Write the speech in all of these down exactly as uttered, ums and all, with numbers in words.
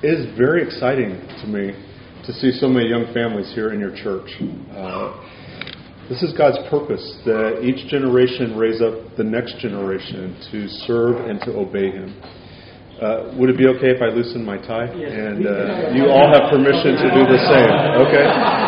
it is very exciting to me to see so many young families here in your church. Uh, this is God's purpose, that each generation raise up the next generation to serve and to obey Him. Uh, would it be okay if I loosen my tie? Yes. And uh, you all have permission to do the same, okay?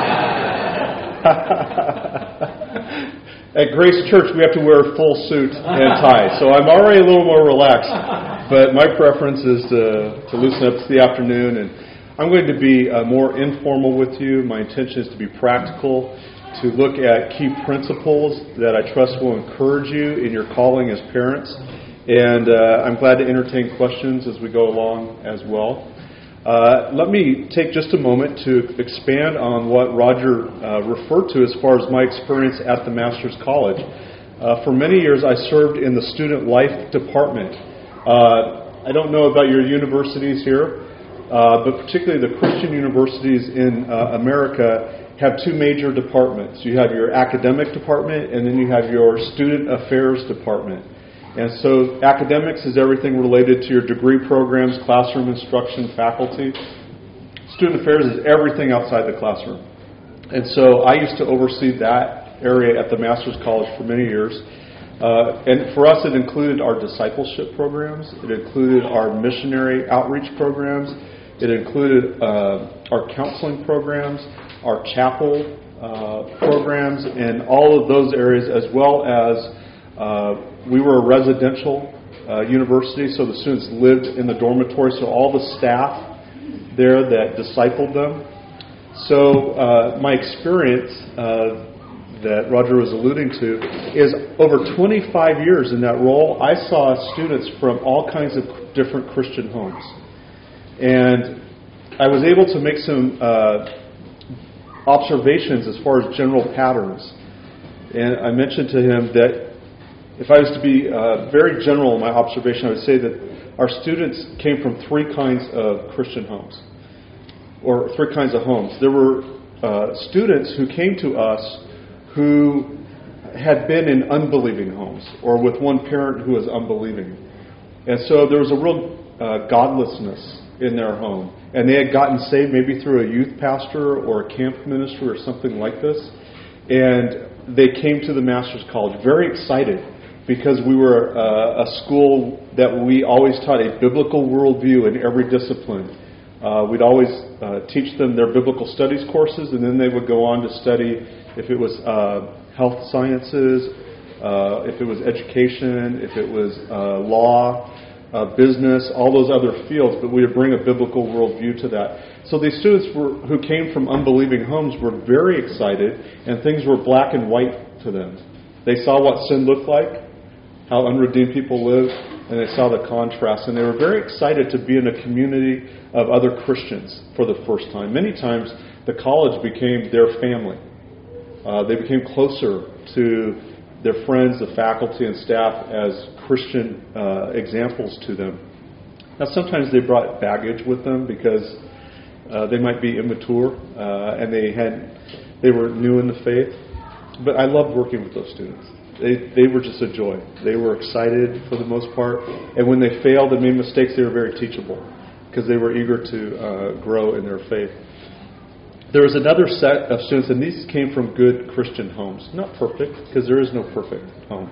At Grace Church, we have to wear a full suit and tie, so I'm already a little more relaxed. But my preference is to, to loosen up. It's the afternoon, and I'm going to be uh, more informal with you. My intention is to be practical, to look at key principles that I trust will encourage you in your calling as parents. And uh, I'm glad to entertain questions as we go along as well. Uh, let me take just a moment to expand on what Roger uh, referred to as far as my experience at the Master's College. Uh, for many years, I served in the student life department. Uh, I don't know about your universities here, uh, but particularly the Christian universities in uh, America have two major departments. You have your academic department, and then you have your student affairs department. And so academics is everything related to your degree programs, classroom instruction, faculty. Student affairs is everything outside the classroom. And so I used to oversee that area at the Master's College for many years. Uh, and for us, it included our discipleship programs. It included our missionary outreach programs. It included uh, our counseling programs, our chapel uh, programs, and all of those areas, as well as uh, we were a residential uh, university, so the students lived in the dormitory, so all the staff there that discipled them. So uh, my experience uh, that Roger was alluding to is over twenty-five years in that role, I saw students from all kinds of different Christian homes. And I was able to make some uh, observations as far as general patterns. And I mentioned to him that if I was to be uh, very general in my observation, I would say that our students came from three kinds of Christian homes, or three kinds of homes. There were uh, students who came to us who had been in unbelieving homes, or with one parent who was unbelieving. And so there was a real uh, godlessness in their home. And they had gotten saved maybe through a youth pastor or a camp ministry or something like this. And they came to the Master's College very excited because we were uh, a school that we always taught a biblical worldview in every discipline. Uh, we'd always uh, teach them their biblical studies courses, and then they would go on to study if it was uh, health sciences, uh, if it was education, if it was uh, law, Uh, business, all those other fields, but we would bring a biblical worldview to that. So these students were, who came from unbelieving homes were very excited, and things were black and white to them. They saw what sin looked like, how unredeemed people lived, and they saw the contrast. And they were very excited to be in a community of other Christians for the first time. Many times, the college became their family. Uh, they became closer to their friends, the faculty and staff, as Christian uh, examples to them. Now, sometimes they brought baggage with them because uh, they might be immature uh, and they had they were new in the faith. But I loved working with those students. They they were just a joy. They were excited for the most part, and when they failed and made mistakes, they were very teachable because they were eager to uh, grow in their faith. There was another set of students, and these came from good Christian homes. Not perfect, because there is no perfect home.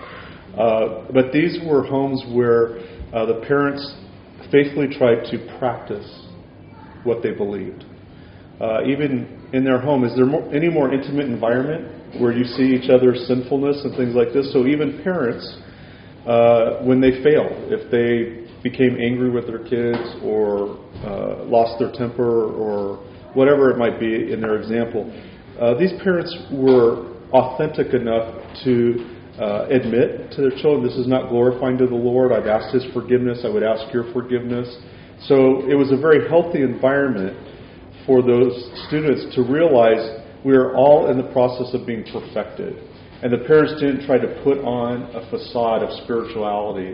Uh, but these were homes where uh, the parents faithfully tried to practice what they believed. Uh, even in their home, is there more, any more intimate environment where you see each other's sinfulness and things like this? So even parents, uh, when they failed, if they became angry with their kids or uh, lost their temper or whatever it might be in their example, uh, these parents were authentic enough to uh, admit to their children, this is not glorifying to the Lord. I've asked His forgiveness. I would ask your forgiveness. So it was a very healthy environment for those students to realize we are all in the process of being perfected. And the parents didn't try to put on a facade of spirituality,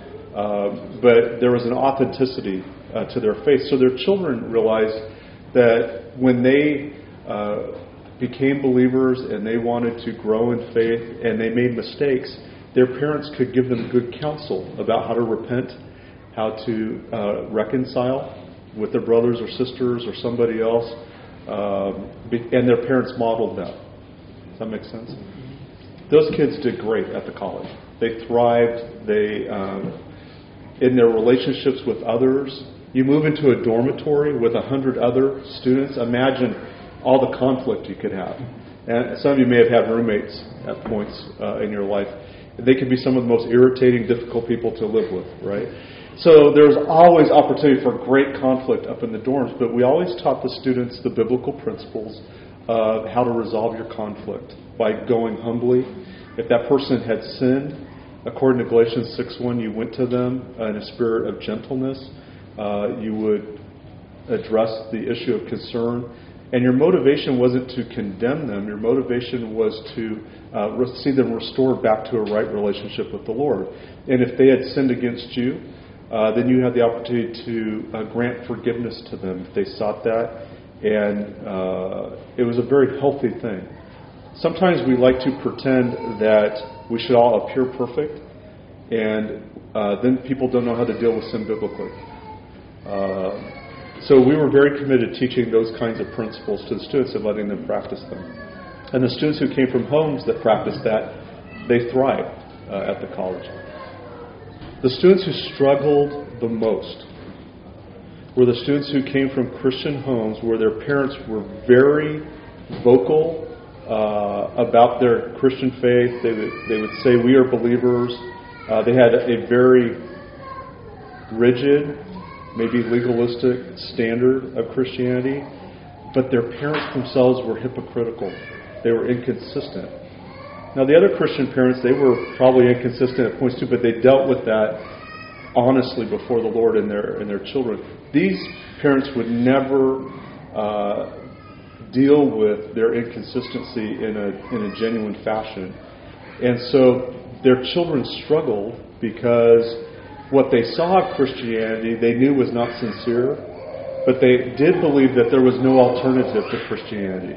uh, but there was an authenticity uh, to their faith. So their children realized that when they uh, became believers and they wanted to grow in faith and they made mistakes, their parents could give them good counsel about how to repent, how to uh, reconcile, with their brothers or sisters or somebody else, um, and their parents modeled that. Does that make sense? Those kids did great at the college. They thrived. They, um, in their relationships with others. You move into a dormitory with a hundred other students. Imagine all the conflict you could have. And some of you may have had roommates at points uh, in your life. They can be some of the most irritating, difficult people to live with, right? So there's always opportunity for great conflict up in the dorms, but we always taught the students the biblical principles of how to resolve your conflict by going humbly. If that person had sinned, according to Galatians six one, you went to them in a spirit of gentleness. Uh, you would address the issue of concern. And your motivation wasn't to condemn them. Your motivation was to uh, re- see them restored back to a right relationship with the Lord. And if they had sinned against you, uh, then you had the opportunity to uh, grant forgiveness to them if they sought that. And uh, it was a very healthy thing. Sometimes we like to pretend that we should all appear perfect, and uh, then people don't know how to deal with sin biblically. Uh, So we were very committed to teaching those kinds of principles to the students and letting them practice them. And the students who came from homes that practiced that, they thrived uh, at the college. The students who struggled the most were the students who came from Christian homes where their parents were very vocal uh, about their Christian faith. They would, they would say, "We are believers." Uh, they had a very rigid, maybe legalistic standard of Christianity, but their parents themselves were hypocritical. They were inconsistent. Now, the other Christian parents, they were probably inconsistent at points too, but they dealt with that honestly before the Lord and their and their children. These parents would never uh, deal with their inconsistency in a in a genuine fashion, and so their children struggled because what they saw of Christianity, they knew was not sincere, but they did believe that there was no alternative to Christianity.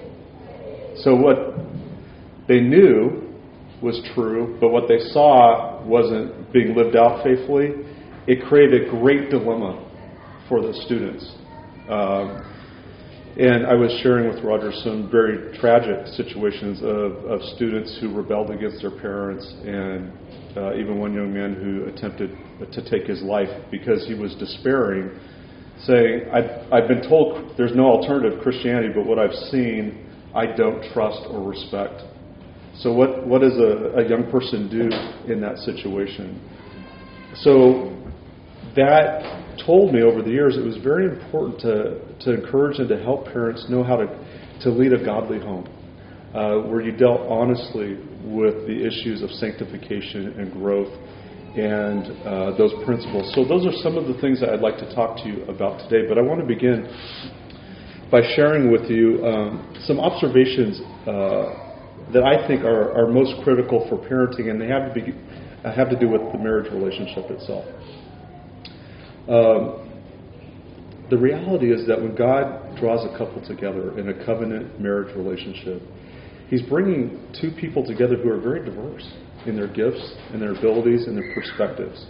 So what they knew was true, but what they saw wasn't being lived out faithfully. It created a great dilemma for the students. Um, and I was sharing with Roger some very tragic situations of, of students who rebelled against their parents, and Uh, even one young man who attempted to take his life because he was despairing, saying, I've, I've been told there's no alternative to Christianity, but what I've seen, I don't trust or respect. So what, what does a, a young person do in that situation? So that told me over the years it was very important to, to encourage and to help parents know how to, to lead a godly home. Uh, where you dealt honestly with the issues of sanctification and growth and uh, those principles. So those are some of the things that I'd like to talk to you about today. But I want to begin by sharing with you um, some observations uh, that I think are, are most critical for parenting, and they have to, be, have to do with the marriage relationship itself. Um, the reality is that when God draws a couple together in a covenant marriage relationship, He's bringing two people together who are very diverse in their gifts and their abilities and their perspectives.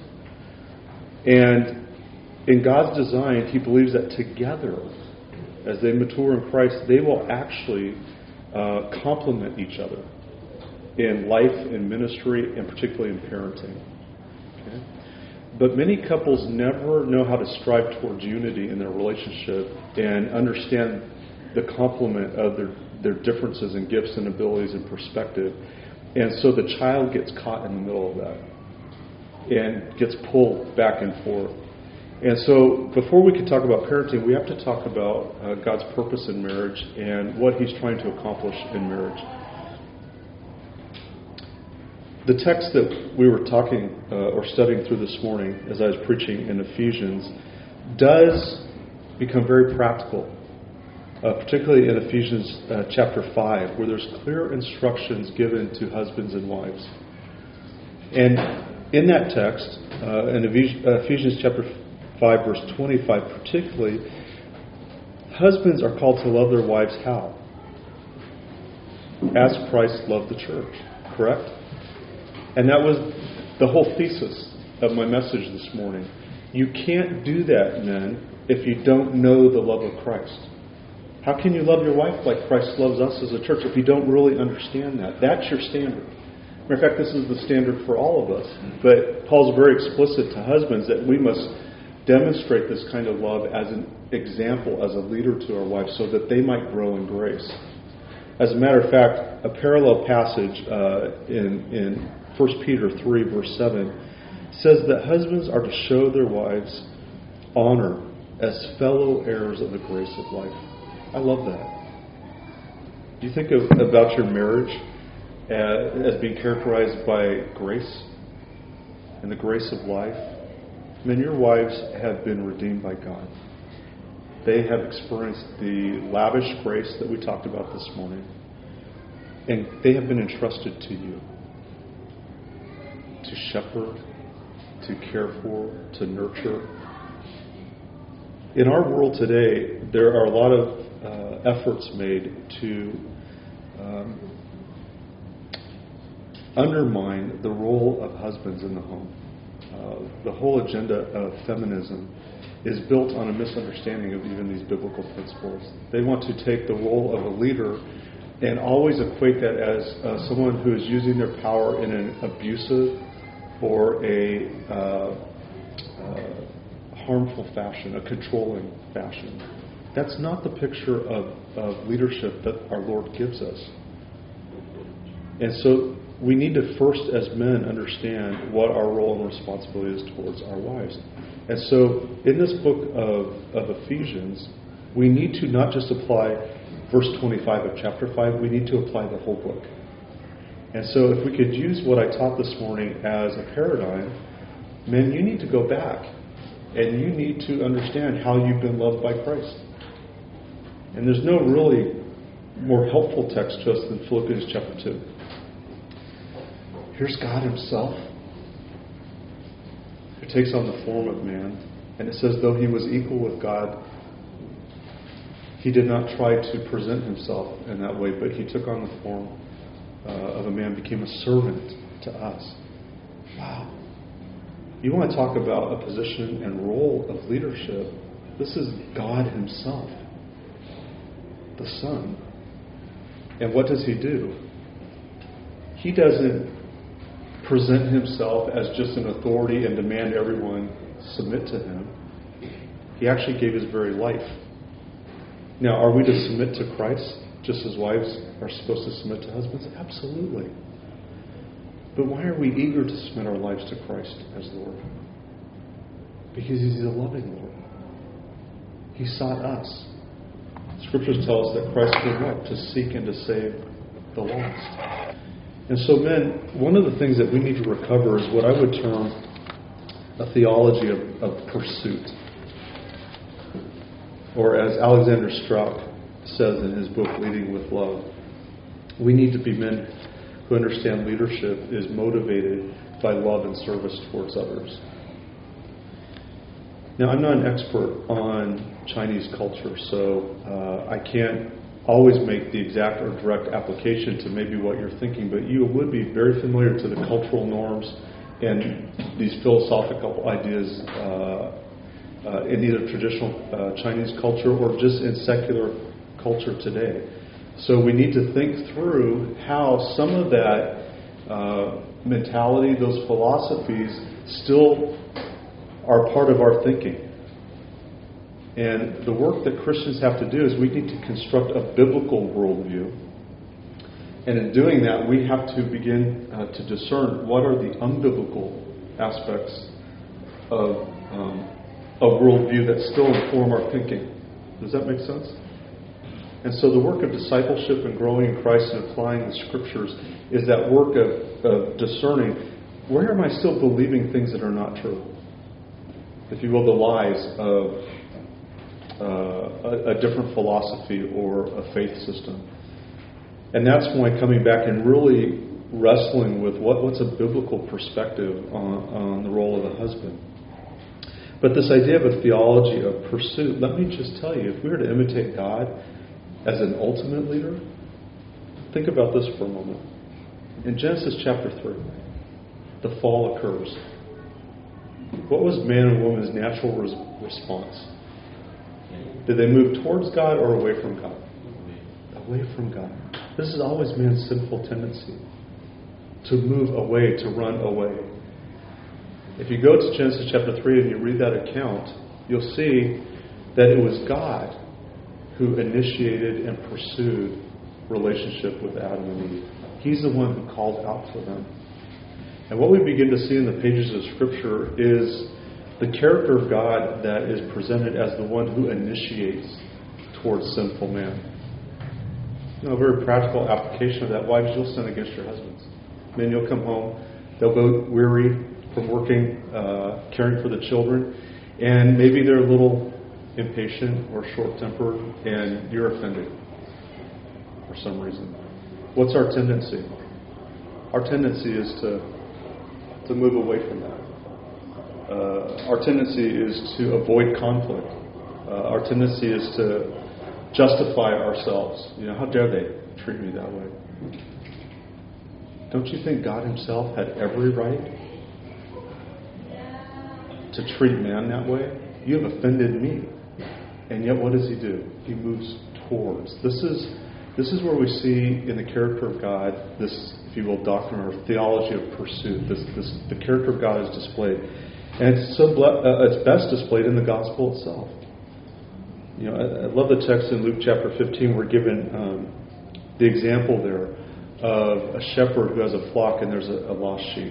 And in God's design, He believes that together, as they mature in Christ, they will actually uh, complement each other in life, in ministry, and particularly in parenting. Okay? But many couples never know how to strive towards unity in their relationship and understand the complement of their their differences in gifts and abilities and perspective. And so the child gets caught in the middle of that and gets pulled back and forth. And so before we can talk about parenting, we have to talk about uh, God's purpose in marriage and what He's trying to accomplish in marriage. The text that we were talking uh, or studying through this morning as I was preaching in Ephesians does become very practical. Uh, particularly in Ephesians uh, chapter five, where there's clear instructions given to husbands and wives. And in that text, uh, in Ephesians chapter five, verse twenty-five particularly, husbands are called to love their wives how? As Christ loved the church, correct? And that was the whole thesis of my message this morning. You can't do that, men, if you don't know the love of Christ? How can you love your wife like Christ loves us as a church if you don't really understand that? That's your standard. Matter of fact, this is the standard for all of us. But Paul's very explicit to husbands that we must demonstrate this kind of love as an example, as a leader to our wives, so that they might grow in grace. As a matter of fact, a parallel passage uh, in, in First Peter three, verse seven, says that husbands are to show their wives honor as fellow heirs of the grace of life. I love that. Do you think of, about your marriage as, as being characterized by grace and the grace of life? Men, your wives have been redeemed by God. They have experienced the lavish grace that we talked about this morning. And they have been entrusted to you to shepherd, to care for, to nurture. In our world today, there are a lot of uh, efforts made to um, undermine the role of husbands in the home. Uh, the whole agenda of feminism is built on a misunderstanding of even these biblical principles. They want to take the role of a leader and always equate that as uh, someone who is using their power in an abusive or a uh, uh, harmful fashion, a controlling fashion. That's not the picture of, of leadership that our Lord gives us. And so we need to first, as men, understand what our role and responsibility is towards our wives. And so in this book of, of Ephesians, we need to not just apply verse twenty-five of chapter five, we need to apply the whole book. And so if we could use what I taught this morning as a paradigm, men, you need to go back and you need to understand how you've been loved by Christ. And there's no really more helpful text to us than Philippians chapter two. Here's God himself, who takes on the form of man. And it says, though he was equal with God, he did not try to present himself in that way, but he took on the form uh, of a man, became a servant to us. Wow. You want to talk about a position and role of leadership? This is God himself, the Son. And what does he do? He doesn't present himself as just an authority and demand everyone submit to him. He actually gave his very life. Now, are we to submit to Christ just as wives are supposed to submit to husbands? Absolutely. But why are we eager to submit our lives to Christ as Lord? Because he's a loving Lord. He sought us. Scriptures tell us that Christ came up to seek and to save the lost. And so, men, one of the things that we need to recover is what I would term a theology of, of pursuit. Or as Alexander Strauch says in his book, Leading with Love, we need to be men who understand leadership is motivated by love and service towards others. Now, I'm not an expert on Chinese culture, so uh, I can't always make the exact or direct application to maybe what you're thinking, but you would be very familiar to the cultural norms and these philosophical ideas uh, uh, in either traditional uh, Chinese culture or just in secular culture today. So we need to think through how some of that uh, mentality, those philosophies, still are part of our thinking. And the work that Christians have to do is we need to construct a biblical worldview. And in doing that, we have to begin uh, to discern what are the unbiblical aspects of um, a worldview that still inform our thinking. Does that make sense? And so the work of discipleship and growing in Christ and applying the Scriptures is that work of, of discerning, where am I still believing things that are not true? If you will, the lies of uh, a, a different philosophy or a faith system. And that's why coming back and really wrestling with what, what's a biblical perspective on, on the role of the husband. But this idea of a theology of pursuit, let me just tell you, if we were to imitate God as an ultimate leader, think about this for a moment. In Genesis chapter three, the fall occurs. What was man and woman's natural res- response? Did they move towards God or away from God? Away from God. This is always man's sinful tendency. To move away, to run away. If you go to Genesis chapter three and you read that account, you'll see that it was God who initiated and pursued relationship with Adam and Eve. He's the one who called out for them. And what we begin to see in the pages of Scripture is the character of God that is presented as the one who initiates towards sinful man. You know, a very practical application of that. Wives, you'll sin against your husbands. Men, you'll come home. They'll go weary from working, uh, caring for the children. And maybe they're a little impatient or short-tempered, and you're offended for some reason. What's our tendency? Our tendency is to to move away from that. Uh, our tendency is to avoid conflict. Uh, our tendency is to justify ourselves. You know, how dare they treat me that way? Don't you think God himself had every right to treat man that way? You have offended me. And yet what does he do? He moves towards. This is this is where we see in the character of God this, if you will, doctrine or theology of pursuit. This, this the character of God is displayed. And it's so uh, it's best displayed in the gospel itself. You know, I, I love the text in Luke chapter fifteen. We're given um, the example there of a shepherd who has a flock and there's a, a lost sheep.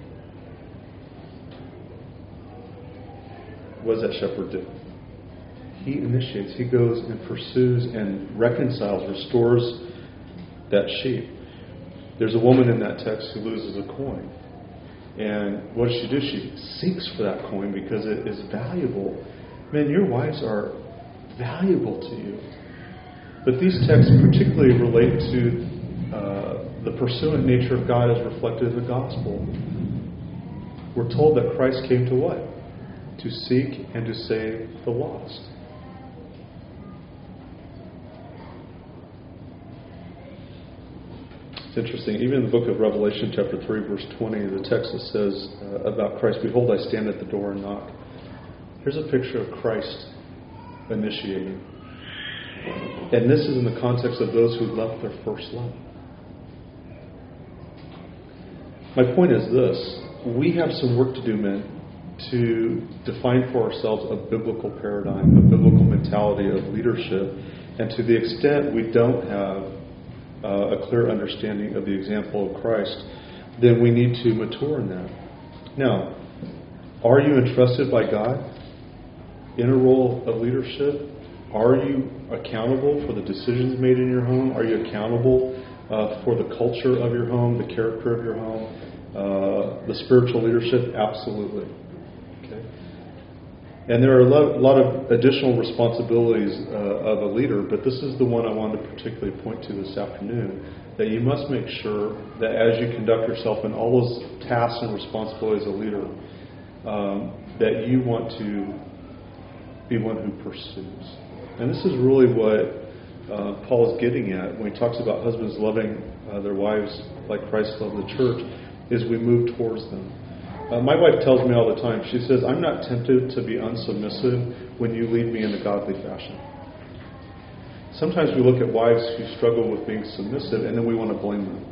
What does that shepherd do? He initiates. He goes and pursues and reconciles, restores that sheep. There's a woman in that text who loses a coin. And what does she do? She seeks for that coin because it is valuable. Men, your wives are valuable to you. But these texts particularly relate to uh, the pursuant nature of God as reflected in the gospel. We're told that Christ came to what? To seek and to save the lost. It's interesting. Even in the book of Revelation, chapter three, verse twenty, the text that says uh, about Christ, "Behold, I stand at the door and knock." Here's a picture of Christ initiating. And this is in the context of those who left their first love. My point is this. We have some work to do, men, to define for ourselves a biblical paradigm, a biblical mentality of leadership. And to the extent we don't have uh, a clear understanding of the example of Christ, then we need to mature in that. Now, are you entrusted by God in a role of leadership? Are you accountable for the decisions made in your home? Are you accountable uh, for the culture of your home, the character of your home, uh, the spiritual leadership? Absolutely. Okay. And there are a lot, a lot of additional responsibilities uh, of a leader, but this is the one I wanted to particularly point to this afternoon, that you must make sure that as you conduct yourself in all those tasks and responsibilities as a leader, um, that you want to be one who pursues. And this is really what uh, Paul is getting at when he talks about husbands loving uh, their wives like Christ loved the church, is we move towards them. Uh, my wife tells me all the time, she says, I'm not tempted to be unsubmissive when you lead me in a godly fashion. Sometimes we look at wives who struggle with being submissive and then we want to blame them.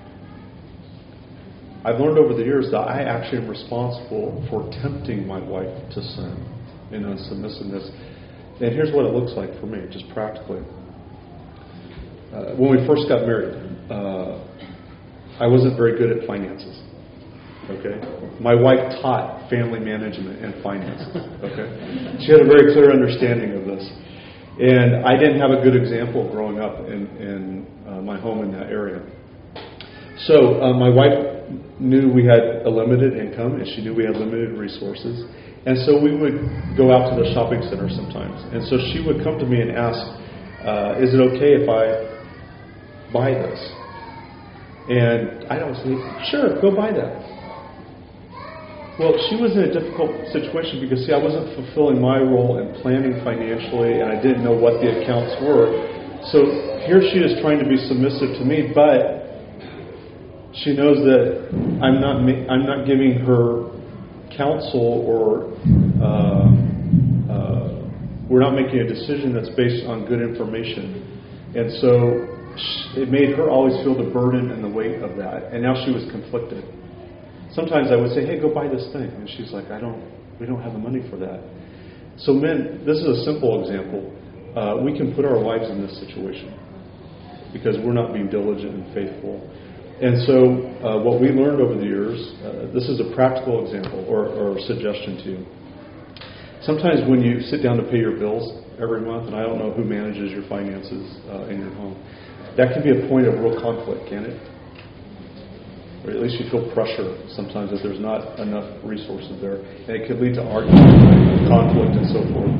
I've learned over the years that I actually am responsible for tempting my wife to sin in unsubmissiveness. And here's what it looks like for me, just practically. Uh, when we first got married, uh, I wasn't very good at finances. Okay, my wife taught family management and finances. Okay, she had a very clear understanding of this, and I didn't have a good example growing up in, in uh, my home in that area. So uh, my wife knew we had a limited income, and she knew we had limited resources. And so we would go out to the shopping center sometimes. And so she would come to me and ask, uh, is it okay if I buy this? And I'd always say, sure, go buy that. Well, she was in a difficult situation because, see, I wasn't fulfilling my role in planning financially, and I didn't know what the accounts were. So here she is trying to be submissive to me, but she knows that I'm not I'm not giving her counsel or uh, uh, we're not making a decision that's based on good information. And so it made her always feel the burden and the weight of that. And now she was conflicted. Sometimes I would say, hey, go buy this thing. And she's like, I don't, we don't have the money for that. So men, this is a simple example. Uh, we can put our wives in this situation because we're not being diligent and faithful. And so uh, what we learned over the years, uh, this is a practical example or, or suggestion to you. Sometimes when you sit down to pay your bills every month, and I don't know who manages your finances uh, in your home, that can be a point of real conflict, can it? Or at least you feel pressure sometimes that there's not enough resources there. And it could lead to argument, conflict, and so forth.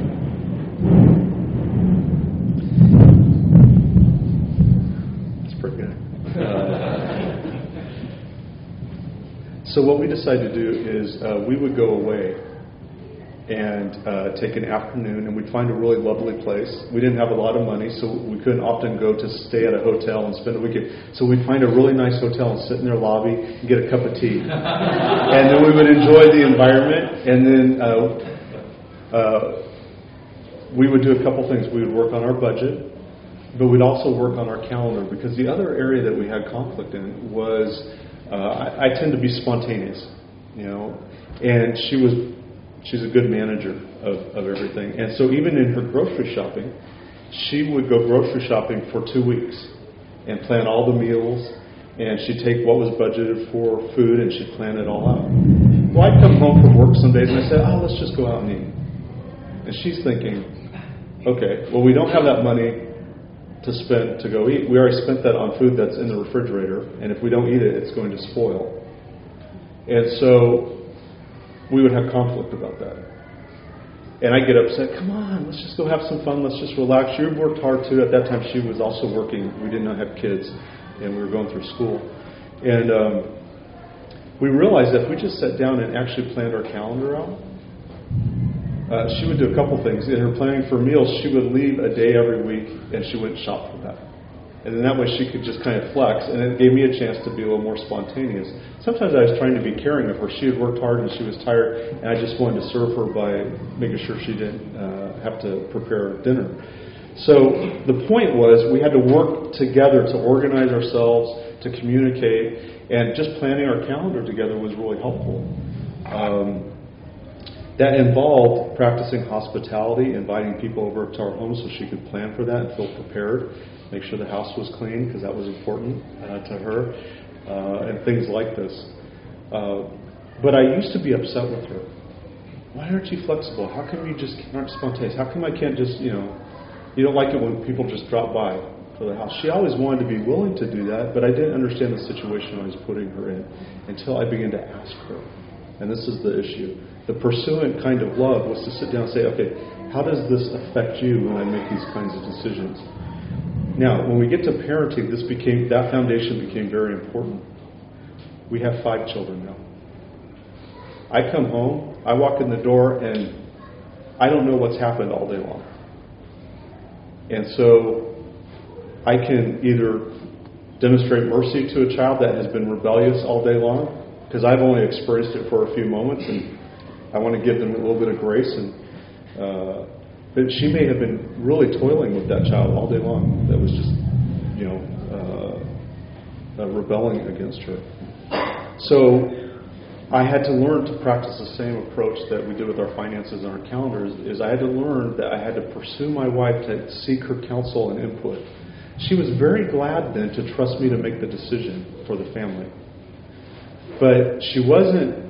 That's pretty good. Uh, so what we decided to do is uh, we would go away and uh, take an afternoon, and we'd find a really lovely place. We didn't have a lot of money, so we couldn't often go to stay at a hotel and spend a weekend. So we'd find a really nice hotel and sit in their lobby and get a cup of tea. And then we would enjoy the environment, and then uh, uh, we would do a couple things. We would work on our budget, but we'd also work on our calendar, because the other area that we had conflict in was uh, I, I tend to be spontaneous, you know, and she was She's a good manager of, of everything. And so even in her grocery shopping, she would go grocery shopping for two weeks and plan all the meals. And she'd take what was budgeted for food and she'd plan it all out. Well, I'd come home from work some days and I said, oh, let's just go out and eat. And she's thinking, okay, well, we don't have that money to spend to go eat. We already spent that on food that's in the refrigerator. And if we don't eat it, it's going to spoil. And so we would have conflict about that. And I get upset, come on, let's just go have some fun, let's just relax. She worked hard too. At that time she was also working. We did not have kids and we were going through school. And um, we realized that if we just sat down and actually planned our calendar out, uh, she would do a couple things. In her planning for meals, she would leave a day every week and she wouldn't shop for that. And then that way she could just kind of flex, and it gave me a chance to be a little more spontaneous. Sometimes I was trying to be caring of her. She had worked hard and she was tired, and I just wanted to serve her by making sure she didn't uh, have to prepare dinner. So the point was we had to work together to organize ourselves, to communicate, and just planning our calendar together was really helpful. Um, that involved practicing hospitality, inviting people over to our home so she could plan for that and feel prepared. Make sure the house was clean, because that was important uh, to her, uh, and things like this. Uh, but I used to be upset with her. Why aren't you flexible? How come you just aren't spontaneous? How come I can't just, you know, you don't like it when people just drop by for the house? She always wanted to be willing to do that, but I didn't understand the situation I was putting her in until I began to ask her. And this is the issue. The pursuant kind of love was to sit down and say, okay, how does this affect you when I make these kinds of decisions? Now, when we get to parenting, this became that foundation became very important. We have five children now. I come home, I walk in the door, and I don't know what's happened all day long. And so I can either demonstrate mercy to a child that has been rebellious all day long, because I've only experienced it for a few moments, and I want to give them a little bit of grace. And uh, But she may have been really toiling with that child all day long. That was just, you know, uh, uh, rebelling against her. So I had to learn to practice the same approach that we did with our finances and our calendars. Is I had to learn that I had to pursue my wife to seek her counsel and input. She was very glad then to trust me to make the decision for the family. But she wasn't.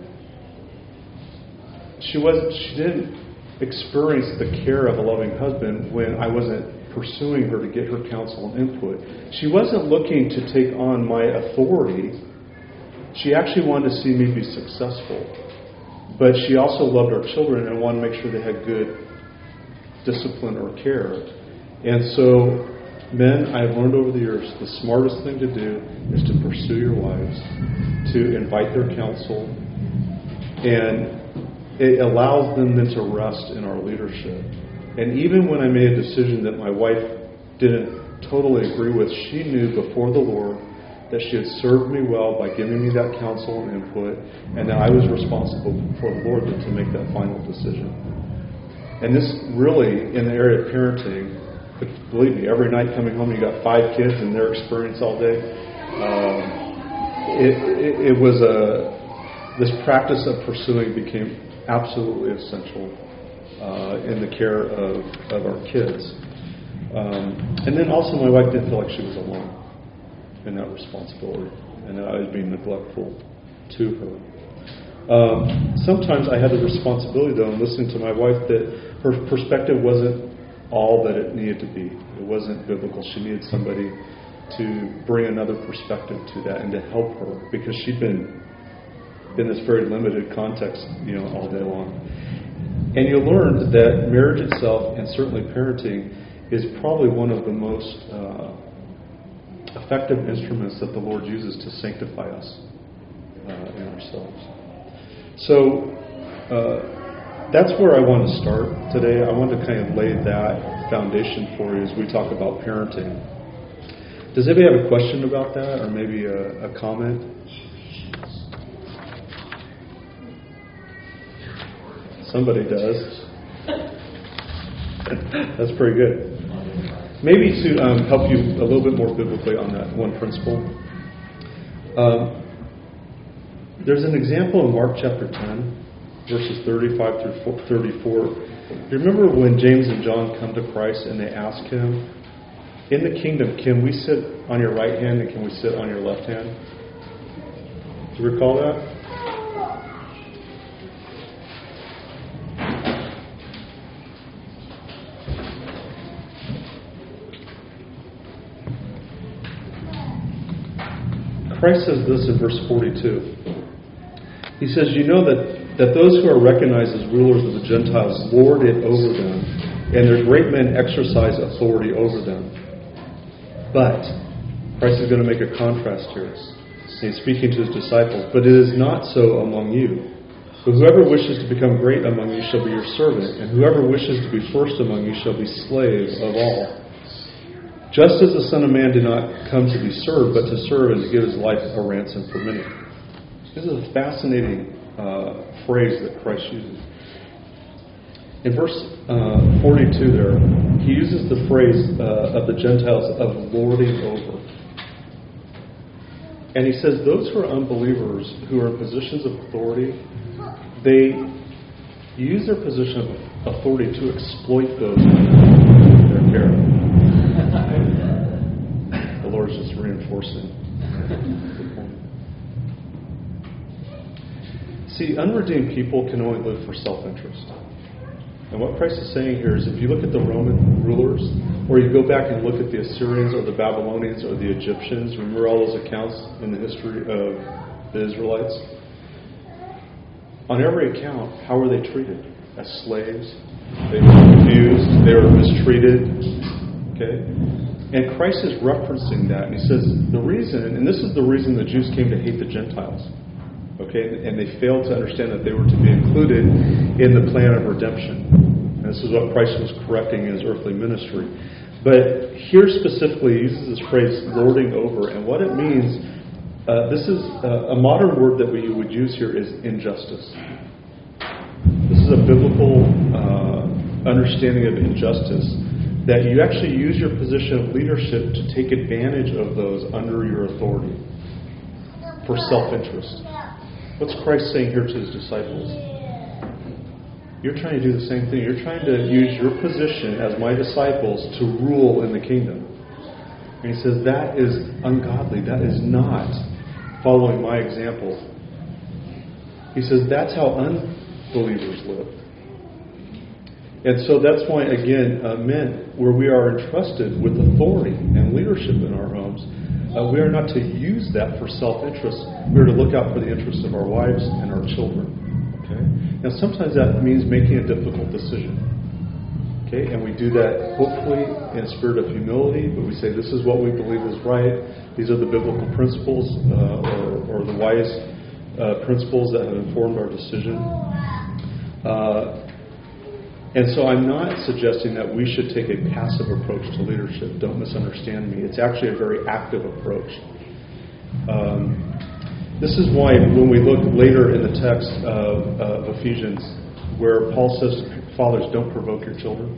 She wasn't. She didn't experience the care of a loving husband when I wasn't pursuing her to get her counsel and input. She wasn't looking to take on my authority. She actually wanted to see me be successful. But she also loved our children and wanted to make sure they had good discipline or care. And so, men, I've learned over the years, the smartest thing to do is to pursue your wives, to invite their counsel, and it allows them then to rest in our leadership. And even when I made a decision that my wife didn't totally agree with, she knew before the Lord that she had served me well by giving me that counsel and input, and that I was responsible for the Lord to make that final decision. And this really, in the area of parenting, but believe me, every night coming home, you got five kids and their experience all day. Um, it, it, it was a this practice of pursuing became absolutely essential uh, in the care of, of our kids. Um, and then also, my wife didn't feel like she was alone in that responsibility, and that I was being neglectful to her. Um, sometimes I had the responsibility, though, in listening to my wife, that her perspective wasn't all that it needed to be. It wasn't biblical. She needed somebody to bring another perspective to that and to help her, because she'd been in this very limited context, you know, all day long. And you learn that marriage itself, and certainly parenting, is probably one of the most uh, effective instruments that the Lord uses to sanctify us uh, in ourselves. So uh, that's where I want to start today. I want to kind of lay that foundation for you as we talk about parenting. Does anybody have a question about that, or maybe a, a comment? Somebody does. That's pretty good. Maybe to um, help you a little bit more biblically on that one principle. Um, there's an example in Mark chapter ten, verses thirty-five through thirty-four. You remember when James and John come to Christ and they ask him, in the kingdom, can we sit on your right hand and can we sit on your left hand? Do you recall that? Christ says this in verse forty-two. He says, you know that, that those who are recognized as rulers of the Gentiles lord it over them, and their great men exercise authority over them. But, Christ is going to make a contrast here. He's speaking to his disciples. But it is not so among you. But whoever wishes to become great among you shall be your servant, and whoever wishes to be first among you shall be slave of all. Just as the Son of Man did not come to be served, but to serve and to give his life a ransom for many. This is a fascinating uh, phrase that Christ uses. In verse uh, forty-two there, he uses the phrase uh, of the Gentiles of lording over. And he says those who are unbelievers, who are in positions of authority, they use their position of authority to exploit those in their care. The Lord's just reinforcing. See, unredeemed people can only live for self-interest. And what Christ is saying here is if you look at the Roman rulers, or you go back and look at the Assyrians or the Babylonians or the Egyptians, remember all those accounts in the history of the Israelites? On every account, how were they treated? As slaves. They were abused. They were mistreated. Okay? And Christ is referencing that. And he says the reason, and this is the reason the Jews came to hate the Gentiles. Okay? And they failed to understand that they were to be included in the plan of redemption. And this is what Christ was correcting in his earthly ministry. But here specifically, he uses this phrase, lording over. And what it means, uh, this is uh, a modern word that we would use here is injustice. This is a biblical uh, understanding of injustice, that you actually use your position of leadership to take advantage of those under your authority for self-interest. What's Christ saying here to his disciples? You're trying to do the same thing. You're trying to use your position as my disciples to rule in the kingdom. And he says that is ungodly. That is not following my example. He says that's how unbelievers live. And so that's why, again, uh, men, where we are entrusted with authority and leadership in our homes, uh, we are not to use that for self-interest. We are to look out for the interests of our wives and our children. Okay? Now, sometimes that means making a difficult decision. Okay? And we do that, hopefully, in a spirit of humility, but we say, this is what we believe is right. These are the biblical principles uh, or, or the wise uh, principles that have informed our decision. Uh, And so I'm not suggesting that we should take a passive approach to leadership. Don't misunderstand me. It's actually a very active approach. Um, this is why when we look later in the text of, of Ephesians, where Paul says to fathers, don't provoke your children.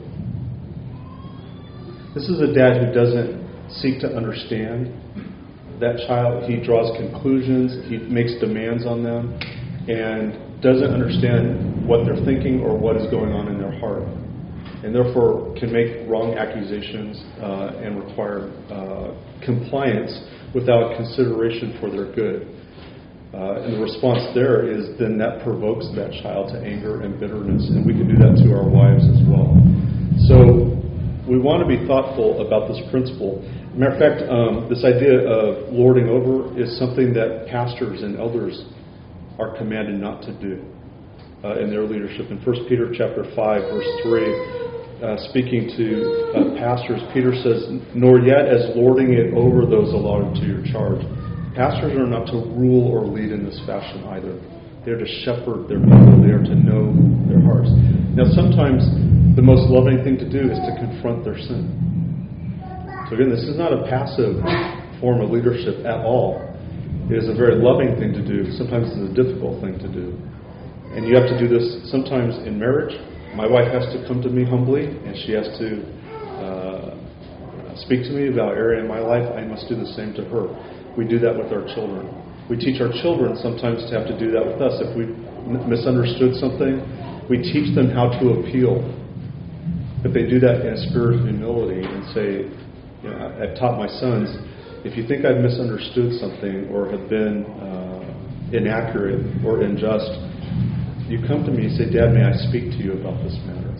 This is a dad who doesn't seek to understand that child. He draws conclusions, he makes demands on them, and doesn't understand what they're thinking or what is going on in their heart. And therefore can make wrong accusations uh, and require uh, compliance without consideration for their good. Uh, and the response there is then that provokes that child to anger and bitterness, and we can do that to our wives as well. So we want to be thoughtful about this principle. Matter of fact, um, this idea of lording over is something that pastors and elders are commanded not to do uh, in their leadership. In First Peter chapter five, verse three, uh, speaking to uh, pastors, Peter says, "Nor yet as lording it over those allotted to your charge." Pastors are not to rule or lead in this fashion either. They are to shepherd their people. They are to know their hearts. Now, sometimes the most loving thing to do is to confront their sin. So again, this is not a passive form of leadership at all. It is a very loving thing to do. Sometimes it's a difficult thing to do. And you have to do this sometimes in marriage. My wife has to come to me humbly, and she has to uh, speak to me about an area in my life. I must do the same to her. We do that with our children. We teach our children sometimes to have to do that with us. If we misunderstood something, we teach them how to appeal. But they do that in a spirit of humility and say, you know, I've taught my sons, if you think I've misunderstood something or have been uh, inaccurate or unjust, you come to me and say, Dad, may I speak to you about this matter?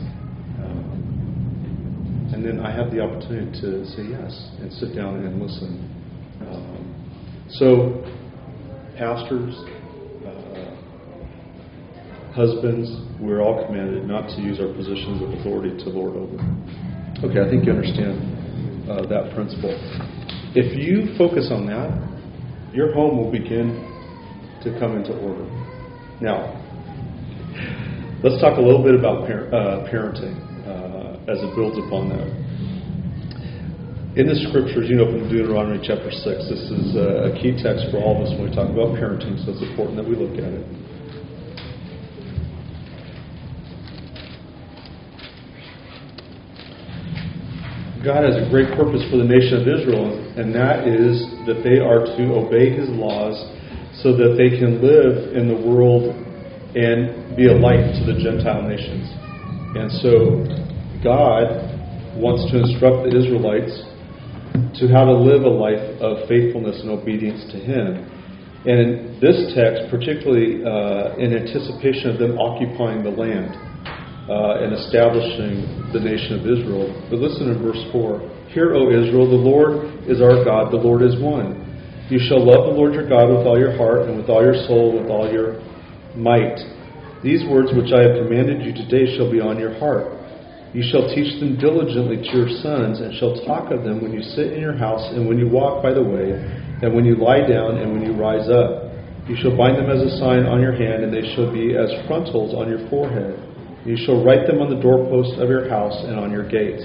Um, and then I have the opportunity to say yes and sit down and listen. Um, So, pastors, uh, husbands, we're all commanded not to use our positions of authority to lord over. Okay, I think you understand uh, that principle. If you focus on that, your home will begin to come into order. Now, let's talk a little bit about par- uh, parenting uh, as it builds upon that. In the scriptures, you know, from Deuteronomy chapter six, this is a key text for all of us when we talk about parenting, so it's important that we look at it. God has a great purpose for the nation of Israel, and that is that they are to obey His laws so that they can live in the world and be a light to the Gentile nations. And so God wants to instruct the Israelites to how to live a life of faithfulness and obedience to Him. And in this text, particularly uh, in anticipation of them occupying the land uh, and establishing the nation of Israel. But listen in verse four. Hear, O Israel, the Lord is our God, the Lord is one. You shall love the Lord your God with all your heart and with all your soul, with all your might. These words which I have commanded you today shall be on your heart. You shall teach them diligently to your sons, and shall talk of them when you sit in your house, and when you walk by the way, and when you lie down, and when you rise up. You shall bind them as a sign on your hand, and they shall be as frontals on your forehead. You shall write them on the doorposts of your house and on your gates.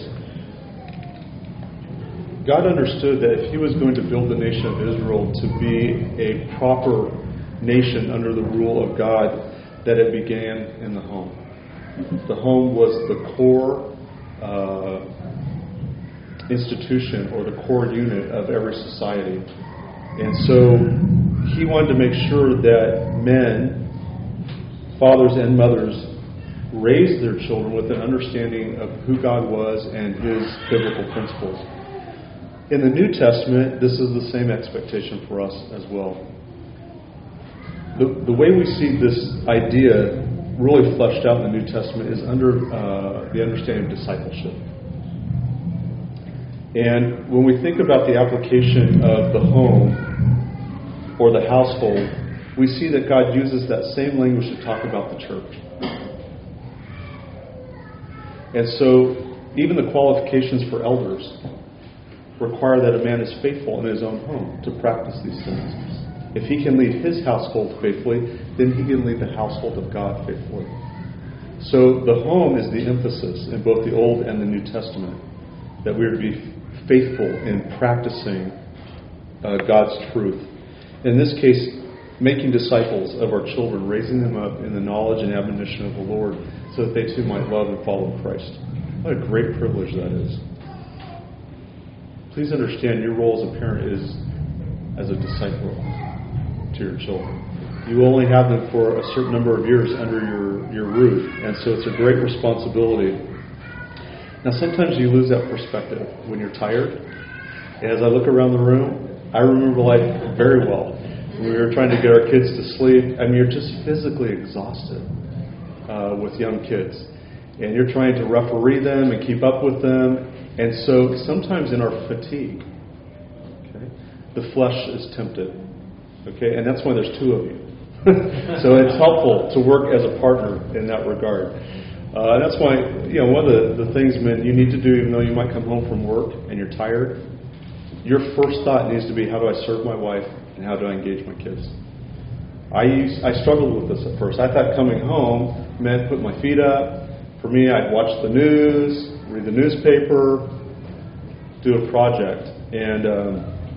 God understood that if He was going to build the nation of Israel to be a proper nation under the rule of God, that it began in the home. The home was the core uh, institution or the core unit of every society. And so He wanted to make sure that men, fathers and mothers, raised their children with an understanding of who God was and His biblical principles. In the New Testament, this is the same expectation for us as well. The, the way we see this idea really fleshed out in the New Testament is under uh, the understanding of discipleship. And when we think about the application of the home or the household, we see that God uses that same language to talk about the church. And so even the qualifications for elders require that a man is faithful in his own home to practice these things. If he can lead his household faithfully, then he can lead the household of God faithfully. So the home is the emphasis in both the Old and the New Testament, that we are to be faithful in practicing uh, God's truth. In this case, making disciples of our children, raising them up in the knowledge and admonition of the Lord so that they too might love and follow Christ. What a great privilege that is. Please understand your role as a parent is as a disciple to your children. You only have them for a certain number of years under your, your roof, and so it's a great responsibility. Now, sometimes you lose that perspective when you're tired. As I look around the room, I remember life very well. When we were trying to get our kids to sleep, I mean, you're just physically exhausted uh, with young kids. And you're trying to referee them and keep up with them. And so sometimes in our fatigue, okay, the flesh is tempted. Okay, and that's why there's two of you. So it's helpful to work as a partner in that regard. Uh, and that's why, you know, one of the, the things, men, you need to do, even though you might come home from work and you're tired, your first thought needs to be, how do I serve my wife and how do I engage my kids? I used, I struggled with this at first. I thought coming home meant put my feet up. For me, I'd watch the news, read the newspaper, do a project. And um,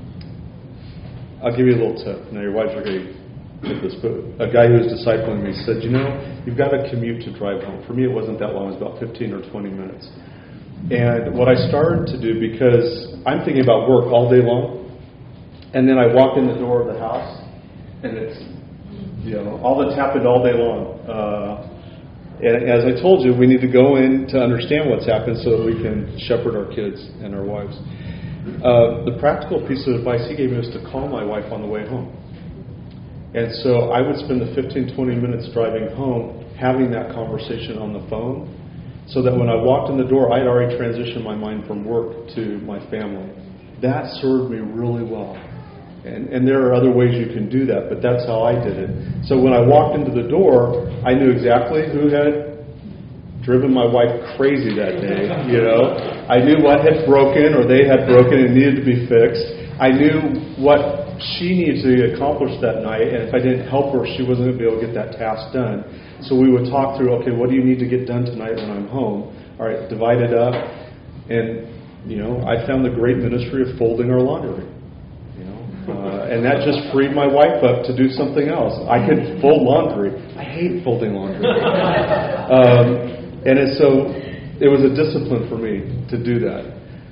I'll give you a little tip. Now, your wives are going to get this, but a guy who was discipling me said, you know, you've got to commute to drive home. For me, it wasn't that long. It was about fifteen or twenty minutes. And what I started to do, because I'm thinking about work all day long, and then I walk in the door of the house, and it's, you know, all that's happened all day long. Uh, and as I told you, we need to go in to understand what's happened so that we can shepherd our kids and our wives. Uh, the practical piece of advice he gave me was to call my wife on the way home. And so I would spend the fifteen, twenty minutes driving home having that conversation on the phone, so that when I walked in the door, I had already transitioned my mind from work to my family. That served me really well. And, and there are other ways you can do that, but that's how I did it. So when I walked into the door, I knew exactly who had driven my wife crazy that day. You know, I knew what had broken or they had broken and needed to be fixed. I knew what she needed to accomplish that night, and if I didn't help her, she wasn't going to be able to get that task done. So we would talk through, okay, what do you need to get done tonight when I'm home? All right, divide it up. And, you know, I found the great ministry of folding our laundry. You know, uh, and that just freed my wife up to do something else. I could fold laundry. I hate folding laundry. um, and it, so it was a discipline for me to do that.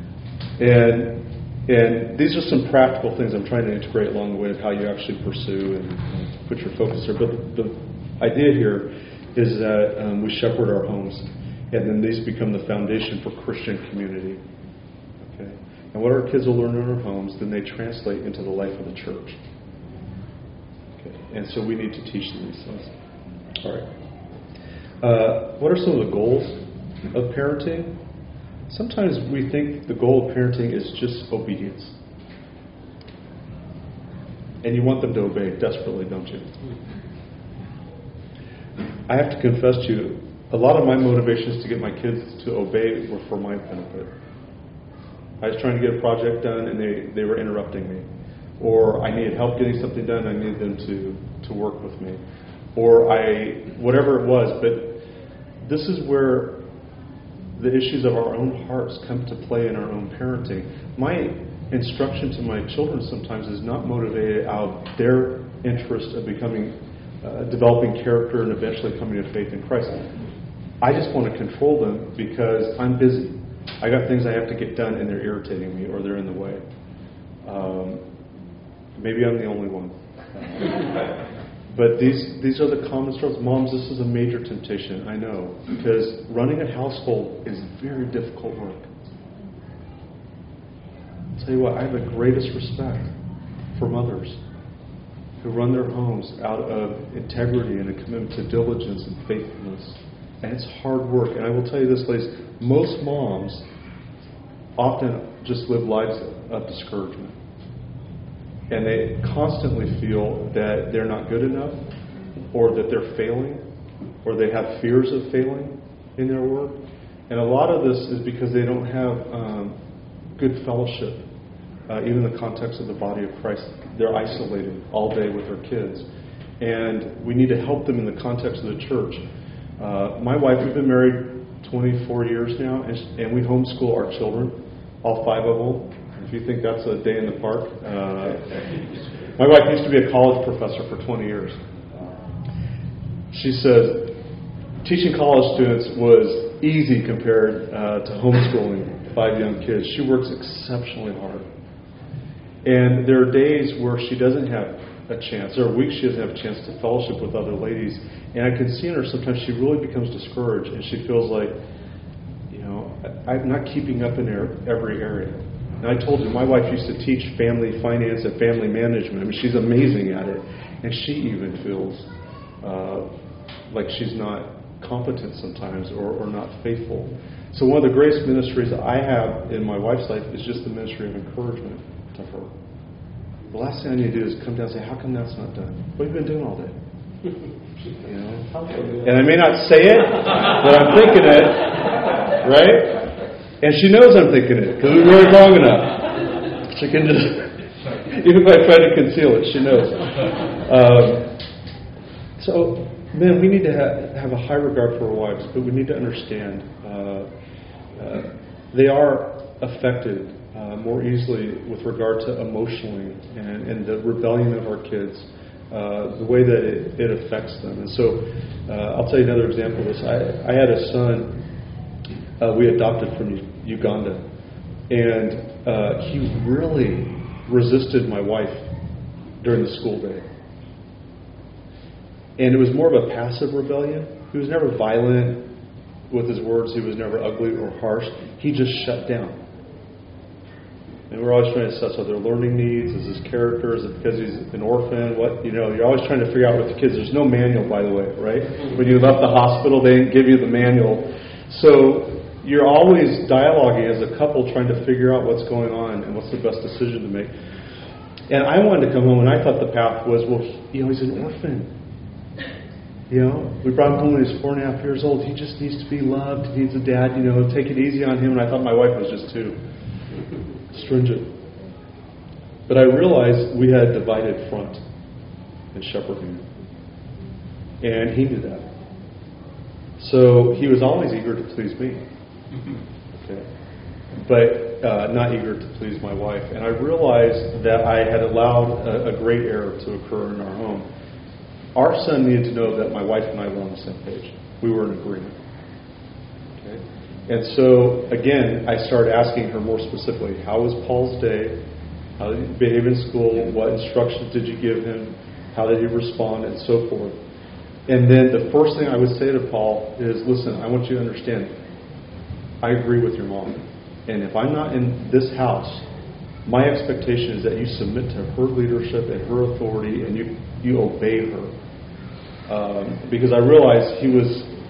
And and these are some practical things I'm trying to integrate along the way of how you actually pursue and, and put your focus there. But the, the idea here is that um, we shepherd our homes, and then these become the foundation for Christian community. Okay, and what our kids will learn in our homes, then they translate into the life of the church. Okay, and so we need to teach them these things. All right. Uh, what are some of the goals of parenting? Sometimes we think the goal of parenting is just obedience. And you want them to obey desperately, don't you? I have to confess to you, a lot of my motivations to get my kids to obey were for my benefit. I was trying to get a project done and they, they were interrupting me. Or I needed help getting something done, I needed them to, to work with me. Or I, whatever it was, but this is where the issues of our own hearts come to play in our own parenting. My instruction to my children sometimes is not motivated out of their interest of becoming, uh, developing character and eventually coming to faith in Christ. I just want to control them because I'm busy. I got things I have to get done and they're irritating me or they're in the way. Um, maybe I'm the only one. But these these are the common struggles. Moms, this is a major temptation, I know, because running a household is very difficult work. I'll tell you what, I have the greatest respect for mothers who run their homes out of integrity and a commitment to diligence and faithfulness. And it's hard work. And I will tell you this, ladies, most moms often just live lives of discouragement. And they constantly feel that they're not good enough, or that they're failing, or they have fears of failing in their work. And a lot of this is because they don't have um, good fellowship, uh, even in the context of the body of Christ. They're isolated all day with their kids. And we need to help them in the context of the church. Uh, my wife, we've been married twenty-four years now, and, and we homeschool our children, all five of them. If you think that's a day in the park, uh, My wife used to be a college professor for twenty years. She says teaching college students was easy compared uh, to homeschooling five young kids. She works exceptionally hard. And there are days where she doesn't have a chance. There are weeks she doesn't have a chance to fellowship with other ladies. And I can see in her sometimes she really becomes discouraged and she feels like, you know, I'm not keeping up in every area. And I told you, my wife used to teach family finance and family management. I mean, she's amazing at it. And she even feels uh, like she's not competent sometimes or, or not faithful. So one of the greatest ministries I have in my wife's life is just the ministry of encouragement to her. The last thing I need to do is come down and say, how come that's not done? What have you been doing all day? You know? And I may not say it, but I'm thinking it, right? And she knows I'm thinking it, because we've been long enough. She can just, even if I try to conceal it, she knows. Um, so, man, we need to have, have a high regard for our wives, but we need to understand uh, uh, they are affected uh, more easily with regard to emotionally and, and the rebellion of our kids, uh, the way that it, it affects them. And so uh, I'll tell you another example of this. I, I had a son uh, we adopted from Uganda, and uh, he really resisted my wife during the school day. And it was more of a passive rebellion. He was never violent with his words. He was never ugly or harsh. He just shut down. And we're always trying to assess are their learning needs. Is his character? Is it because he's an orphan? What you know, you're always trying to figure out with the kids. There's no manual, by the way, right? When you left the hospital, they didn't give you the manual. So you're always dialoguing as a couple, trying to figure out what's going on and what's the best decision to make. And I wanted to come home, and I thought the path was, well, you know, he's an orphan. You know, we brought him home when he was four and a half years old. He just needs to be loved. He needs a dad. You know, take it easy on him. And I thought my wife was just too stringent. But I realized we had divided front in shepherding. And he knew that. So he was always eager to please me. Okay. But uh, not eager to please my wife. And I realized that I had allowed a, a great error to occur in our home. Our son needed to know that my wife and I were on the same page. We were in agreement. Okay? And so, again, I started asking her more specifically, how was Paul's day? How did he behave in school? What instructions did you give him? How did he respond? And so forth. And then the first thing I would say to Paul is, listen, I want you to understand, I agree with your mom. And if I'm not in this house, my expectation is that you submit to her leadership and her authority and you, you obey her. Um, because I realized he was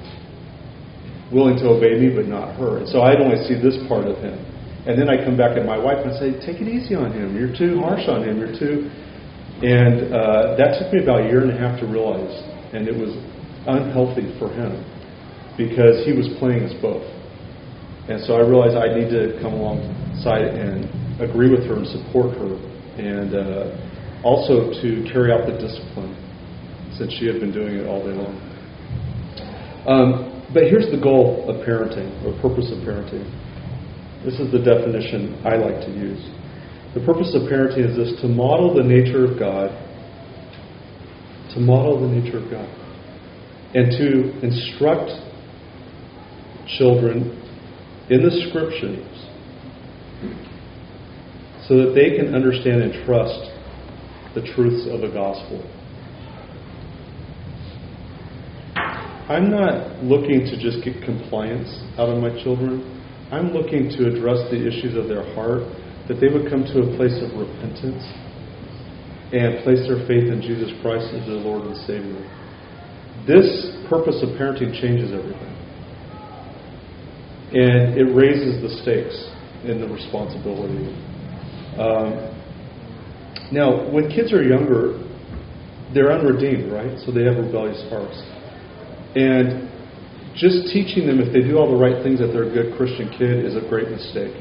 willing to obey me, but not her. And so I'd only see this part of him. And then I come back at my wife and say, take it easy on him. You're too harsh on him. You're too... And uh, that took me about a year and a half to realize. And it was unhealthy for him because he was playing us both. And so I realized I need to come alongside and agree with her and support her. And uh, also to carry out the discipline, since she had been doing it all day long. Um, but here's the goal of parenting, or purpose of parenting. This is the definition I like to use. The purpose of parenting is this: to model the nature of God, to model the nature of God, and to instruct children in the Scriptures so that they can understand and trust the truths of the gospel. I'm not looking to just get compliance out of my children. I'm looking to address the issues of their heart, that they would come to a place of repentance and place their faith in Jesus Christ as their Lord and Savior. This purpose of parenting changes everything. And it raises the stakes in the responsibility. Um, now, when kids are younger, they're unredeemed, right? So they have rebellious hearts. And just teaching them, if they do all the right things, that they're a good Christian kid is a great mistake.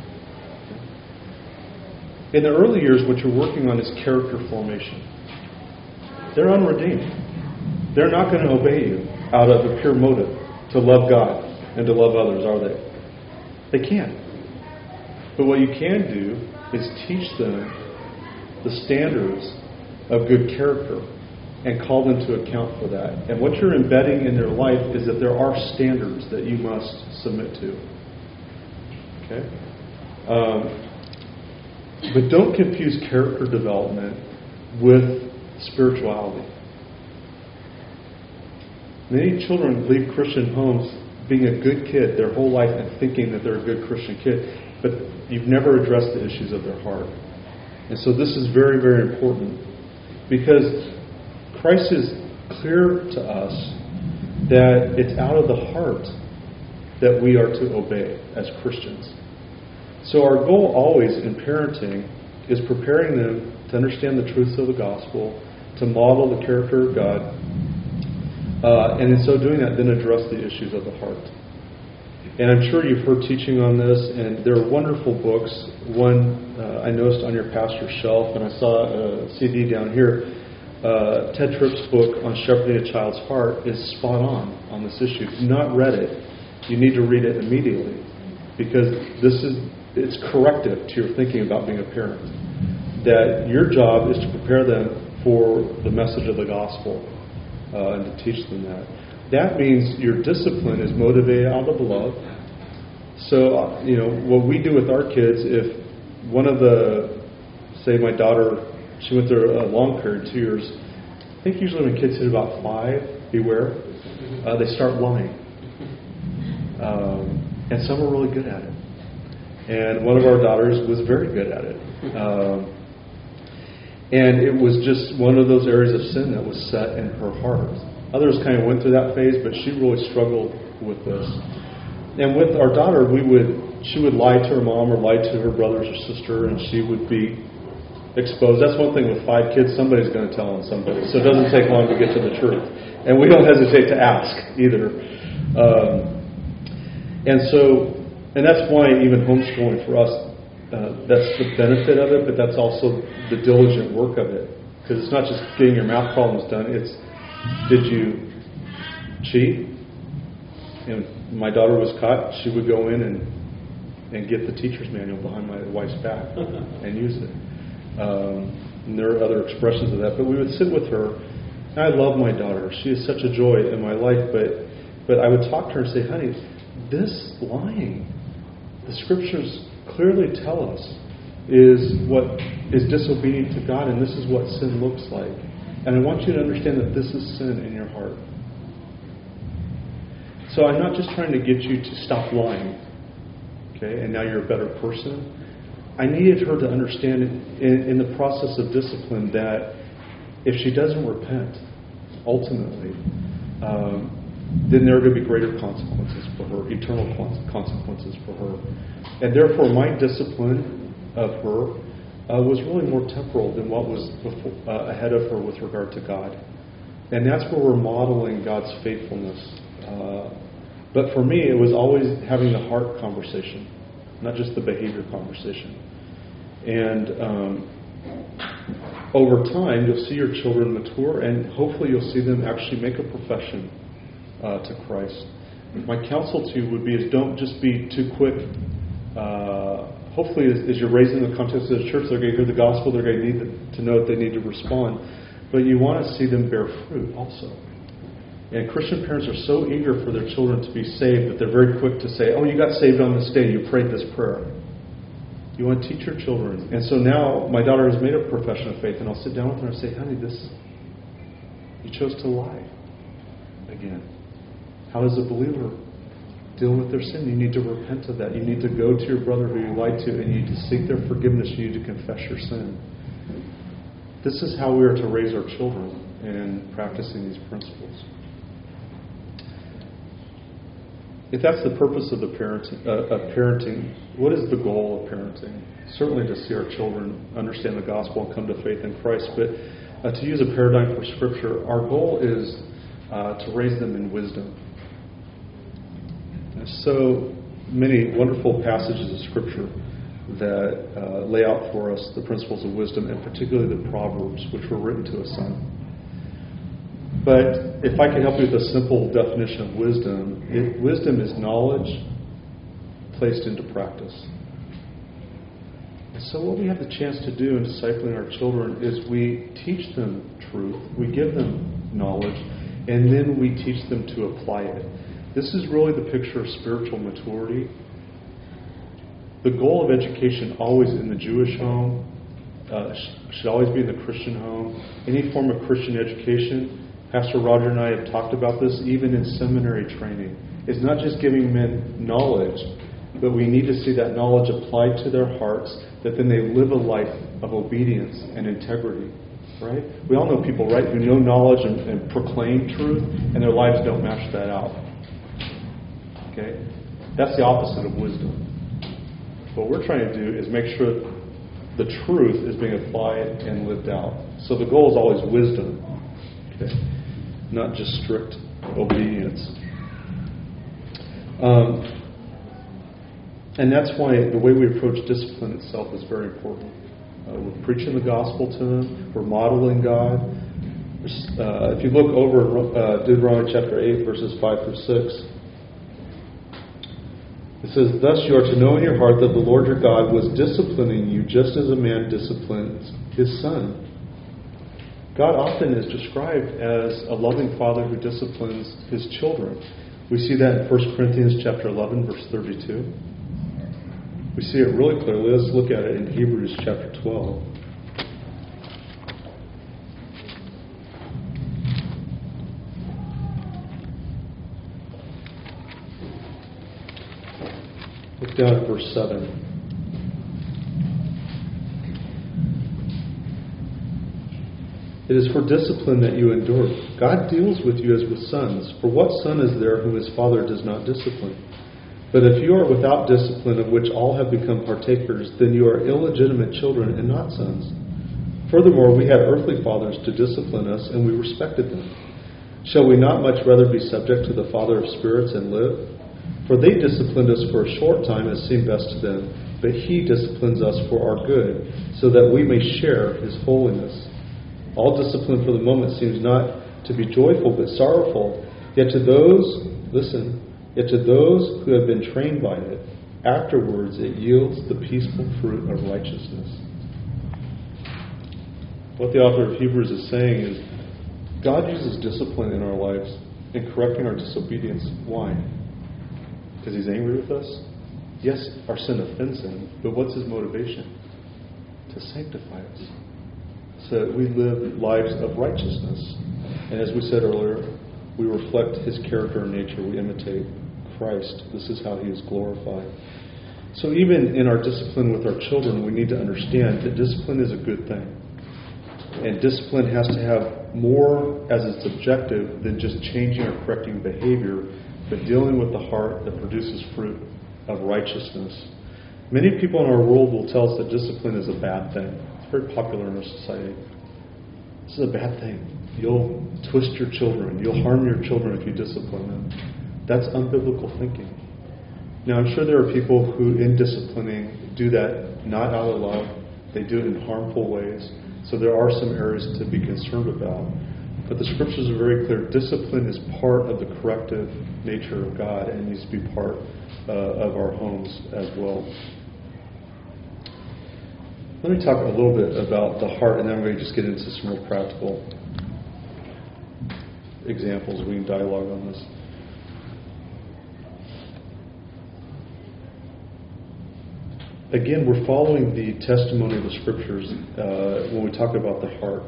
In the early years, what you're working on is character formation. They're unredeemed. They're not going to obey you out of a pure motive to love God and to love others, are they? They can't. But what you can do is teach them the standards of good character and call them to account for that. And what you're embedding in their life is that there are standards that you must submit to. Okay? Um, but don't confuse character development with spirituality. Many children leave Christian homes being a good kid their whole life and thinking that they're a good Christian kid, but you've never addressed the issues of their heart. And so this is very, very important, because Christ is clear to us that it's out of the heart that we are to obey as Christians. So our goal always in parenting is preparing them to understand the truths of the gospel, to model the character of God, uh, and in so doing that, then address the issues of the heart. And I'm sure you've heard teaching on this, and there are wonderful books. One uh, I noticed on your pastor's shelf, and I saw a C D down here. Uh, Ted Tripp's book on shepherding a child's heart is spot on on this issue. If you've not read it, you need to read it immediately, because this is it's corrective to your thinking about being a parent. That your job is to prepare them for the message of the gospel uh, and to teach them that. That means your discipline is motivated out of love. So, uh, you know, what we do with our kids, if one of the, say my daughter, she went through a long period, two years, I think usually when kids hit about five, beware, uh, they start lying. Um, and some are really good at it. And one of our daughters was very good at it. Um, and it was just one of those areas of sin that was set in her heart. Others kind of went through that phase, but she really struggled with this. And with our daughter, we would she would lie to her mom or lie to her brothers or sister, and she would be exposed. That's one thing with five kids, somebody's going to tell on somebody. So it doesn't take long to get to the truth. And we don't hesitate to ask either. Um, and so, and that's why even homeschooling for us, uh, that's the benefit of it, but that's also the diligent work of it. Because it's not just getting your math problems done, it's did you cheat? And my daughter was caught. She would go in and and get the teacher's manual behind my wife's back and use it. Um, and there are other expressions of that. But we would sit with her. And I love my daughter. She is such a joy in my life. But but I would talk to her and say, honey, this lying, the scriptures clearly tell us, is what is disobedient to God, and this is what sin looks like. And I want you to understand that this is sin in your heart. So I'm not just trying to get you to stop lying, okay, and now you're a better person. I needed her to understand in, in the process of discipline that if she doesn't repent, ultimately, um, then there are going to be greater consequences for her, eternal consequences for her. And therefore, my discipline of her uh, was really more temporal than what was before, uh, ahead of her with regard to God. And that's where we're modeling God's faithfulness. Uh, but for me, it was always having the heart conversation, not just the behavior conversation. And um, over time, you'll see your children mature, and hopefully you'll see them actually make a profession uh, to Christ. My counsel to you would be is don't just be too quick. Uh, hopefully, as, as you're raised in the context of the church, they're going to hear the gospel, they're going to need to know that they need to respond. But you want to see them bear fruit also. And Christian parents are so eager for their children to be saved that they're very quick to say, oh, you got saved on this day, you prayed this prayer. You want to teach your children. And so now my daughter has made a profession of faith, and I'll sit down with her and say, honey, this, you chose to lie again. How does a believer deal with their sin? You need to repent of that. You need to go to your brother who you lied to, and you need to seek their forgiveness. You need to confess your sin. This is how we are to raise our children in practicing these principles. If that's the purpose of the parenting, uh, of parenting, what is the goal of parenting? Certainly to see our children understand the gospel and come to faith in Christ. But uh, to use a paradigm for Scripture, our goal is uh, to raise them in wisdom. There's so many wonderful passages of Scripture that uh, lay out for us the principles of wisdom, and particularly the Proverbs, which were written to a son. But if I could help you with a simple definition of wisdom, it, wisdom is knowledge placed into practice. So what we have the chance to do in discipling our children is we teach them truth, we give them knowledge, and then we teach them to apply it. This is really the picture of spiritual maturity. The goal of education always in the Jewish home, uh, should always be in the Christian home. Any form of Christian education, Pastor Roger and I have talked about this, even in seminary training. It's not just giving men knowledge, but we need to see that knowledge applied to their hearts, that then they live a life of obedience and integrity. Right? We all know people, right, who know knowledge and, and proclaim truth, and their lives don't match that out. Okay? That's the opposite of wisdom. What we're trying to do is make sure the truth is being applied and lived out. So the goal is always wisdom, okay? Not just strict obedience. Um, and that's why the way we approach discipline itself is very important. Uh, we're preaching the gospel to them. We're modeling God. Uh, if you look over uh, Deuteronomy chapter eight, verses five through six, it says, "Thus you are to know in your heart that the Lord your God was disciplining you just as a man disciplines his son." God often is described as a loving father who disciplines his children. We see that in First Corinthians chapter eleven, verse thirty-two. We see it really clearly. Let's look at it in Hebrews chapter twelve. Look down at verse seven. "It is for discipline that you endure. God deals with you as with sons. For what son is there whom his father does not discipline? But if you are without discipline, of which all have become partakers, then you are illegitimate children and not sons. Furthermore, we had earthly fathers to discipline us, and we respected them. Shall we not much rather be subject to the Father of spirits and live? For they disciplined us for a short time as seemed best to them, but he disciplines us for our good, so that we may share his holiness. All discipline for the moment seems not to be joyful, but sorrowful. Yet to those, listen, yet to those who have been trained by it, afterwards it yields the peaceful fruit of righteousness." What the author of Hebrews is saying is, God uses discipline in our lives in correcting our disobedience. Why? Because he's angry with us? Yes, our sin offends him, but what's his motivation? To sanctify us, so that we live lives of righteousness. And as we said earlier, we reflect his character and nature. We imitate Christ. This is how he is glorified. So even in our discipline with our children, we need to understand that discipline is a good thing. And discipline has to have more as its objective than just changing or correcting behavior, but dealing with the heart that produces fruit of righteousness. Many people in our world will tell us that discipline is a bad thing. It's very popular in our society. This is a bad thing. You'll twist your children. You'll harm your children if you discipline them. That's unbiblical thinking. Now, I'm sure there are people who, in disciplining, do that not out of love. They do it in harmful ways. So there are some areas to be concerned about. But the scriptures are very clear. Discipline is part of the corrective nature of God and needs to be part uh, of our homes as well. Let me talk a little bit about the heart, and then I'm going to just get into some real practical examples. We can dialogue on this. Again, we're following the testimony of the scriptures uh, when we talk about the heart.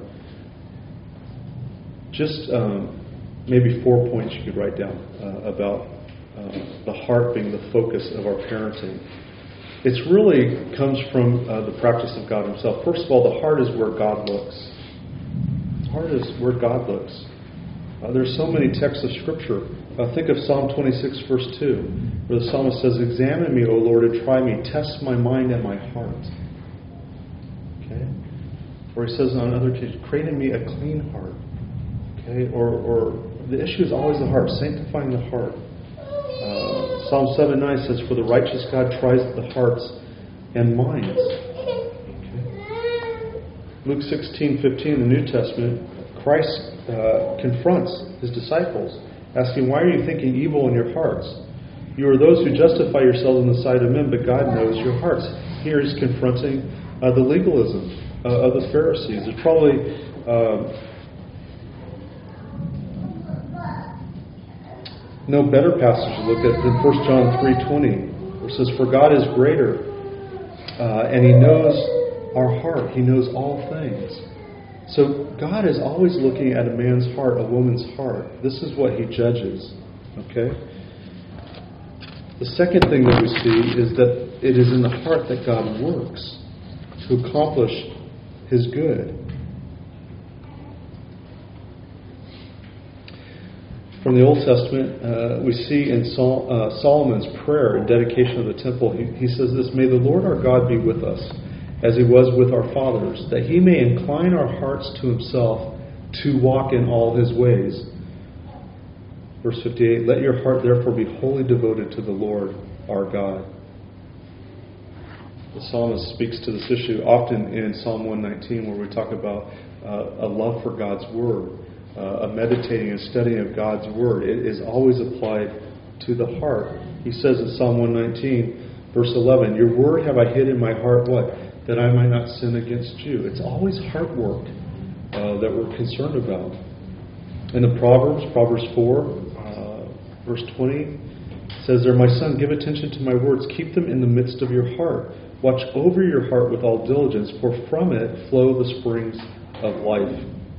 Just um, maybe four points you could write down uh, about uh, the heart being the focus of our parenting. It really comes from uh, the practice of God himself. First of all, the heart is where God looks. The heart is where God looks. Uh, there's so many texts of Scripture. Uh, think of Psalm twenty-six, verse two, where the psalmist says, "Examine me, O Lord, and try me. Test my mind and my heart." Okay? Or he says on another occasion, "Create in me a clean heart." Okay? Or, or the issue is always the heart, sanctifying the heart. Uh, Psalm seven nine says, "For the righteous God tries the hearts and minds." Okay. Luke sixteen fifteen, the New Testament, Christ uh, confronts his disciples, asking, "Why are you thinking evil in your hearts? You are those who justify yourselves in the sight of men, but God knows your hearts." here he's confronting uh, the legalism uh, of the Pharisees. There's probably uh, no better passage to look at than First John three twenty, where it says, "For God is greater, uh, and He knows our heart. He knows all things." So God is always looking at a man's heart, a woman's heart. This is what He judges. Okay? The second thing that we see is that it is in the heart that God works to accomplish His good. From the Old Testament, uh, we see in Sol- uh, Solomon's prayer and dedication of the temple, he, he says this, "May the Lord our God be with us, as He was with our fathers, that He may incline our hearts to Himself to walk in all His ways." Verse fifty-eight, "Let your heart therefore be wholly devoted to the Lord our God." The psalmist speaks to this issue often in Psalm one nineteen, where we talk about uh, a love for God's Word, uh, a meditating and studying of God's Word. It is always applied to the heart. He says in Psalm one nineteen, verse eleven, "Your Word have I hid in my heart," what? "That I might not sin against you." It's always heart work uh, that we're concerned about. In the Proverbs, Proverbs four, verse twenty says there, "My son, give attention to my words. Keep them in the midst of your heart. Watch over your heart with all diligence, for from it flow the springs of life."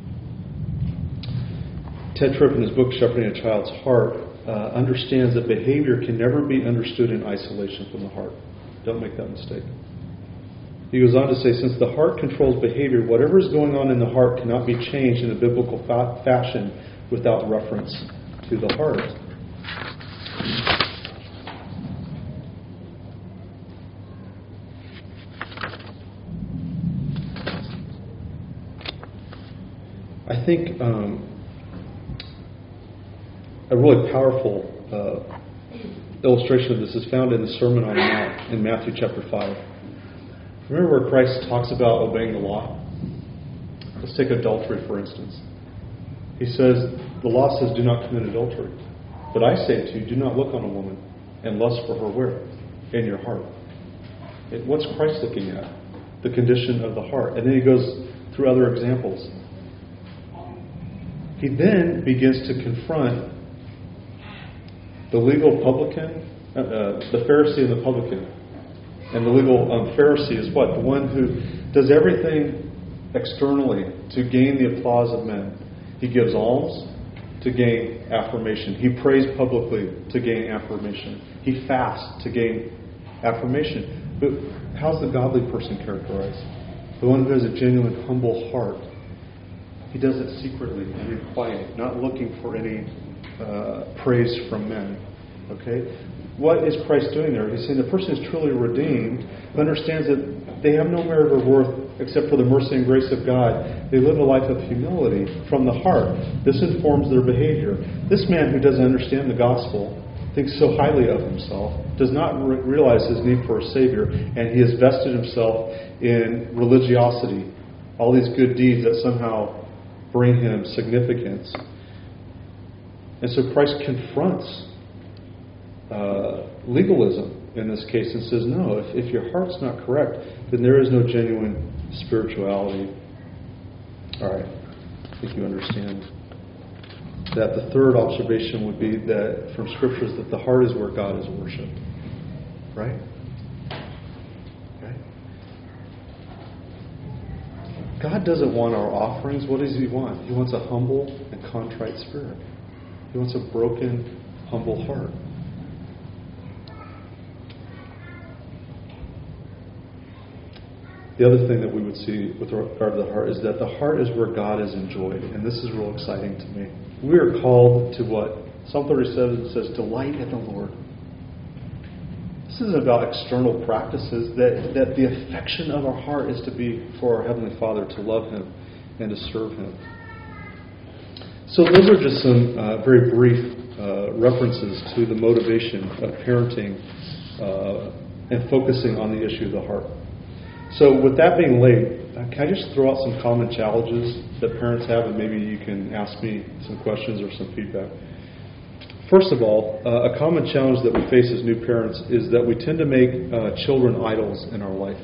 Ted Tripp, in his book, Shepherding a Child's Heart, uh, understands that behavior can never be understood in isolation from the heart. Don't make that mistake. He goes on to say, since the heart controls behavior, whatever is going on in the heart cannot be changed in a biblical fa- fashion without reference to the heart. I think um, a really powerful uh, illustration of this is found in the Sermon on the Mount in Matthew chapter five. Remember where Christ talks about obeying the law? Let's take adultery, for instance. He says, the law says, "Do not commit adultery. But I say to you, do not look on a woman and lust for her where? In your heart." It, what's Christ looking at? The condition of the heart. And then he goes through other examples. He then begins to confront the legal publican, uh, uh, the Pharisee and the publican. And the legal um, Pharisee is what? The one who does everything externally to gain the applause of men. He gives alms to gain affirmation. He prays publicly to gain affirmation. He fasts to gain affirmation. But how's the godly person characterized? The one who has a genuine, humble heart. He does it secretly and in quiet, not looking for any uh, praise from men. Okay? What is Christ doing there? He's saying the person is truly redeemed, who understands that they have no merit or worth except for the mercy and grace of God. They live a life of humility from the heart. This informs their behavior. This man who doesn't understand the gospel, thinks so highly of himself, does not re- realize his need for a Savior, and he has vested himself in religiosity, all these good deeds that somehow bring him significance. And so Christ confronts uh, legalism in this case and says, no, if, if your heart's not correct, then there is no genuine spirituality. All right, I think you understand that. The third observation would be that from Scriptures that the heart is where God is worshipped. Right? Okay. God doesn't want our offerings. What does He want? He wants a humble and contrite spirit. He wants a broken, humble heart. The other thing that we would see with regard to the heart is that the heart is where God is enjoyed. And this is real exciting to me. We are called to what? Psalm thirty-seven says, delight in the Lord. This isn't about external practices. That, that the affection of our heart is to be for our Heavenly Father, to love Him and to serve Him. So those are just some uh, very brief uh, references to the motivation of parenting uh, and focusing on the issue of the heart. So with that being laid, uh, can I just throw out some common challenges that parents have, and maybe you can ask me some questions or some feedback. First of all, uh, a common challenge that we face as new parents is that we tend to make uh, children idols in our life.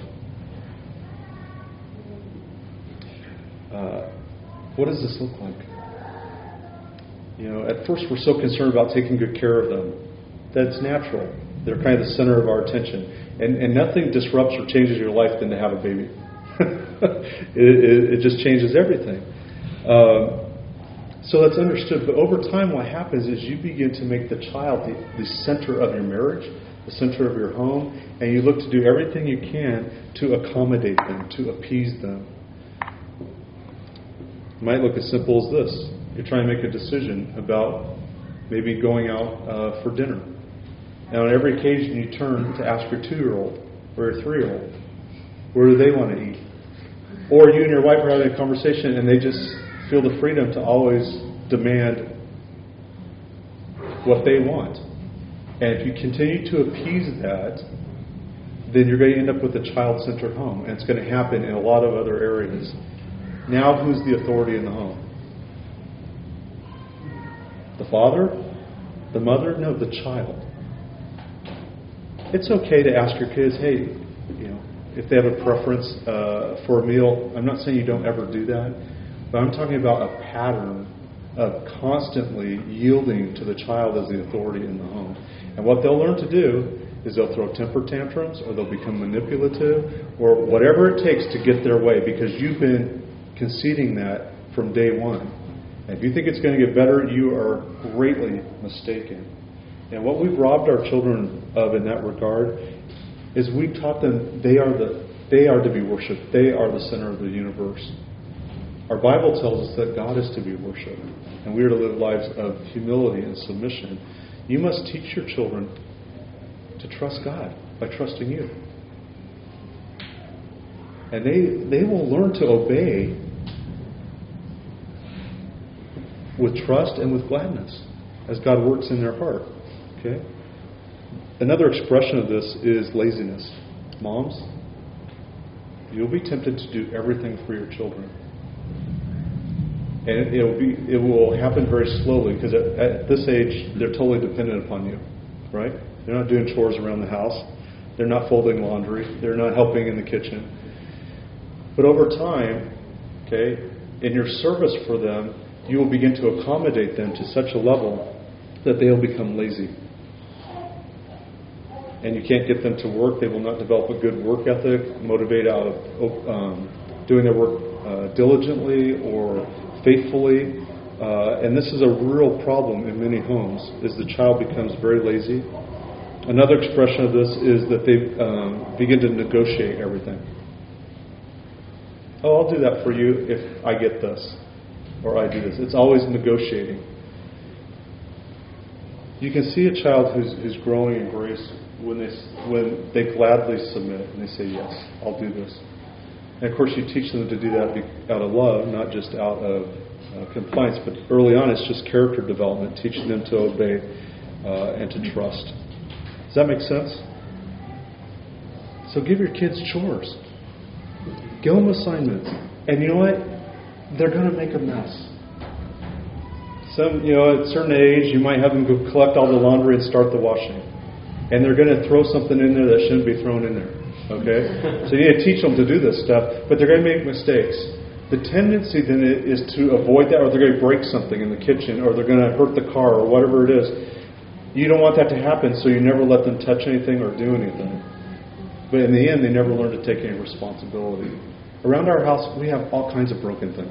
Uh, what does this look like? You know, at first we're so concerned about taking good care of them. That's natural. They're kind of the center of our attention. And, and nothing disrupts or changes your life than to have a baby. it, it, it just changes everything. Um, So that's understood. But over time, what happens is you begin to make the child the, the center of your marriage, the center of your home, and you look to do everything you can to accommodate them, to appease them. It might look as simple as this. You're trying to make a decision about maybe going out uh, for dinner. And on every occasion you turn to ask your two-year-old or your three-year-old, where do they want to eat? Or you and your wife are having a conversation and they just feel the freedom to always demand what they want. And if you continue to appease that, then you're going to end up with a child-centered home. And it's going to happen in a lot of other areas. Now, who's the authority in the home? The father? The mother? No, the child. It's okay to ask your kids, hey, you know, if they have a preference uh, for a meal. I'm not saying you don't ever do that. But I'm talking about a pattern of constantly yielding to the child as the authority in the home. And what they'll learn to do is they'll throw temper tantrums, or they'll become manipulative, or whatever it takes to get their way, because you've been conceding that from day one. And if you think it's going to get better, you are greatly mistaken. And what we've robbed our children of in that regard is we taught them they are the they are to be worshipped. They are the center of the universe. Our Bible tells us that God is to be worshipped, and we are to live lives of humility and submission. You must teach your children to trust God by trusting you. And they, they will learn to obey with trust and with gladness as God works in their heart. Okay? Another expression of this is laziness. Moms, you'll be tempted to do everything for your children. And it will be it will happen very slowly, because at, at this age they're totally dependent upon you, right? They're not doing chores around the house. They're not folding laundry. They're not helping in the kitchen. But over time, okay, in your service for them, you will begin to accommodate them to such a level that they'll become lazy. And you can't get them to work. They will not develop a good work ethic, motivate out of um, doing their work uh, diligently or faithfully. Uh, and this is a real problem in many homes, is the child becomes very lazy. Another expression of this is that they um, begin to negotiate everything. Oh, I'll do that for you if I get this, or I do this. It's always negotiating. You can see a child who's, who's growing in grace when they when they gladly submit and they say, yes, I'll do this. And of course you teach them to do that out of love, not just out of uh, compliance. But early on it's just character development, teaching them to obey uh, and to trust. Does that make sense? So give your kids chores. Give them assignments. And you know what? They're going to make a mess. Some, you know, at a certain age, you might have them go collect all the laundry and start the washing. And they're going to throw something in there that shouldn't be thrown in there. Okay? So you need to teach them to do this stuff, but they're going to make mistakes. The tendency then is to avoid that, or they're going to break something in the kitchen, or they're going to hurt the car, or whatever it is. You don't want that to happen, so you never let them touch anything or do anything. But in the end, they never learn to take any responsibility. Around our house, we have all kinds of broken things.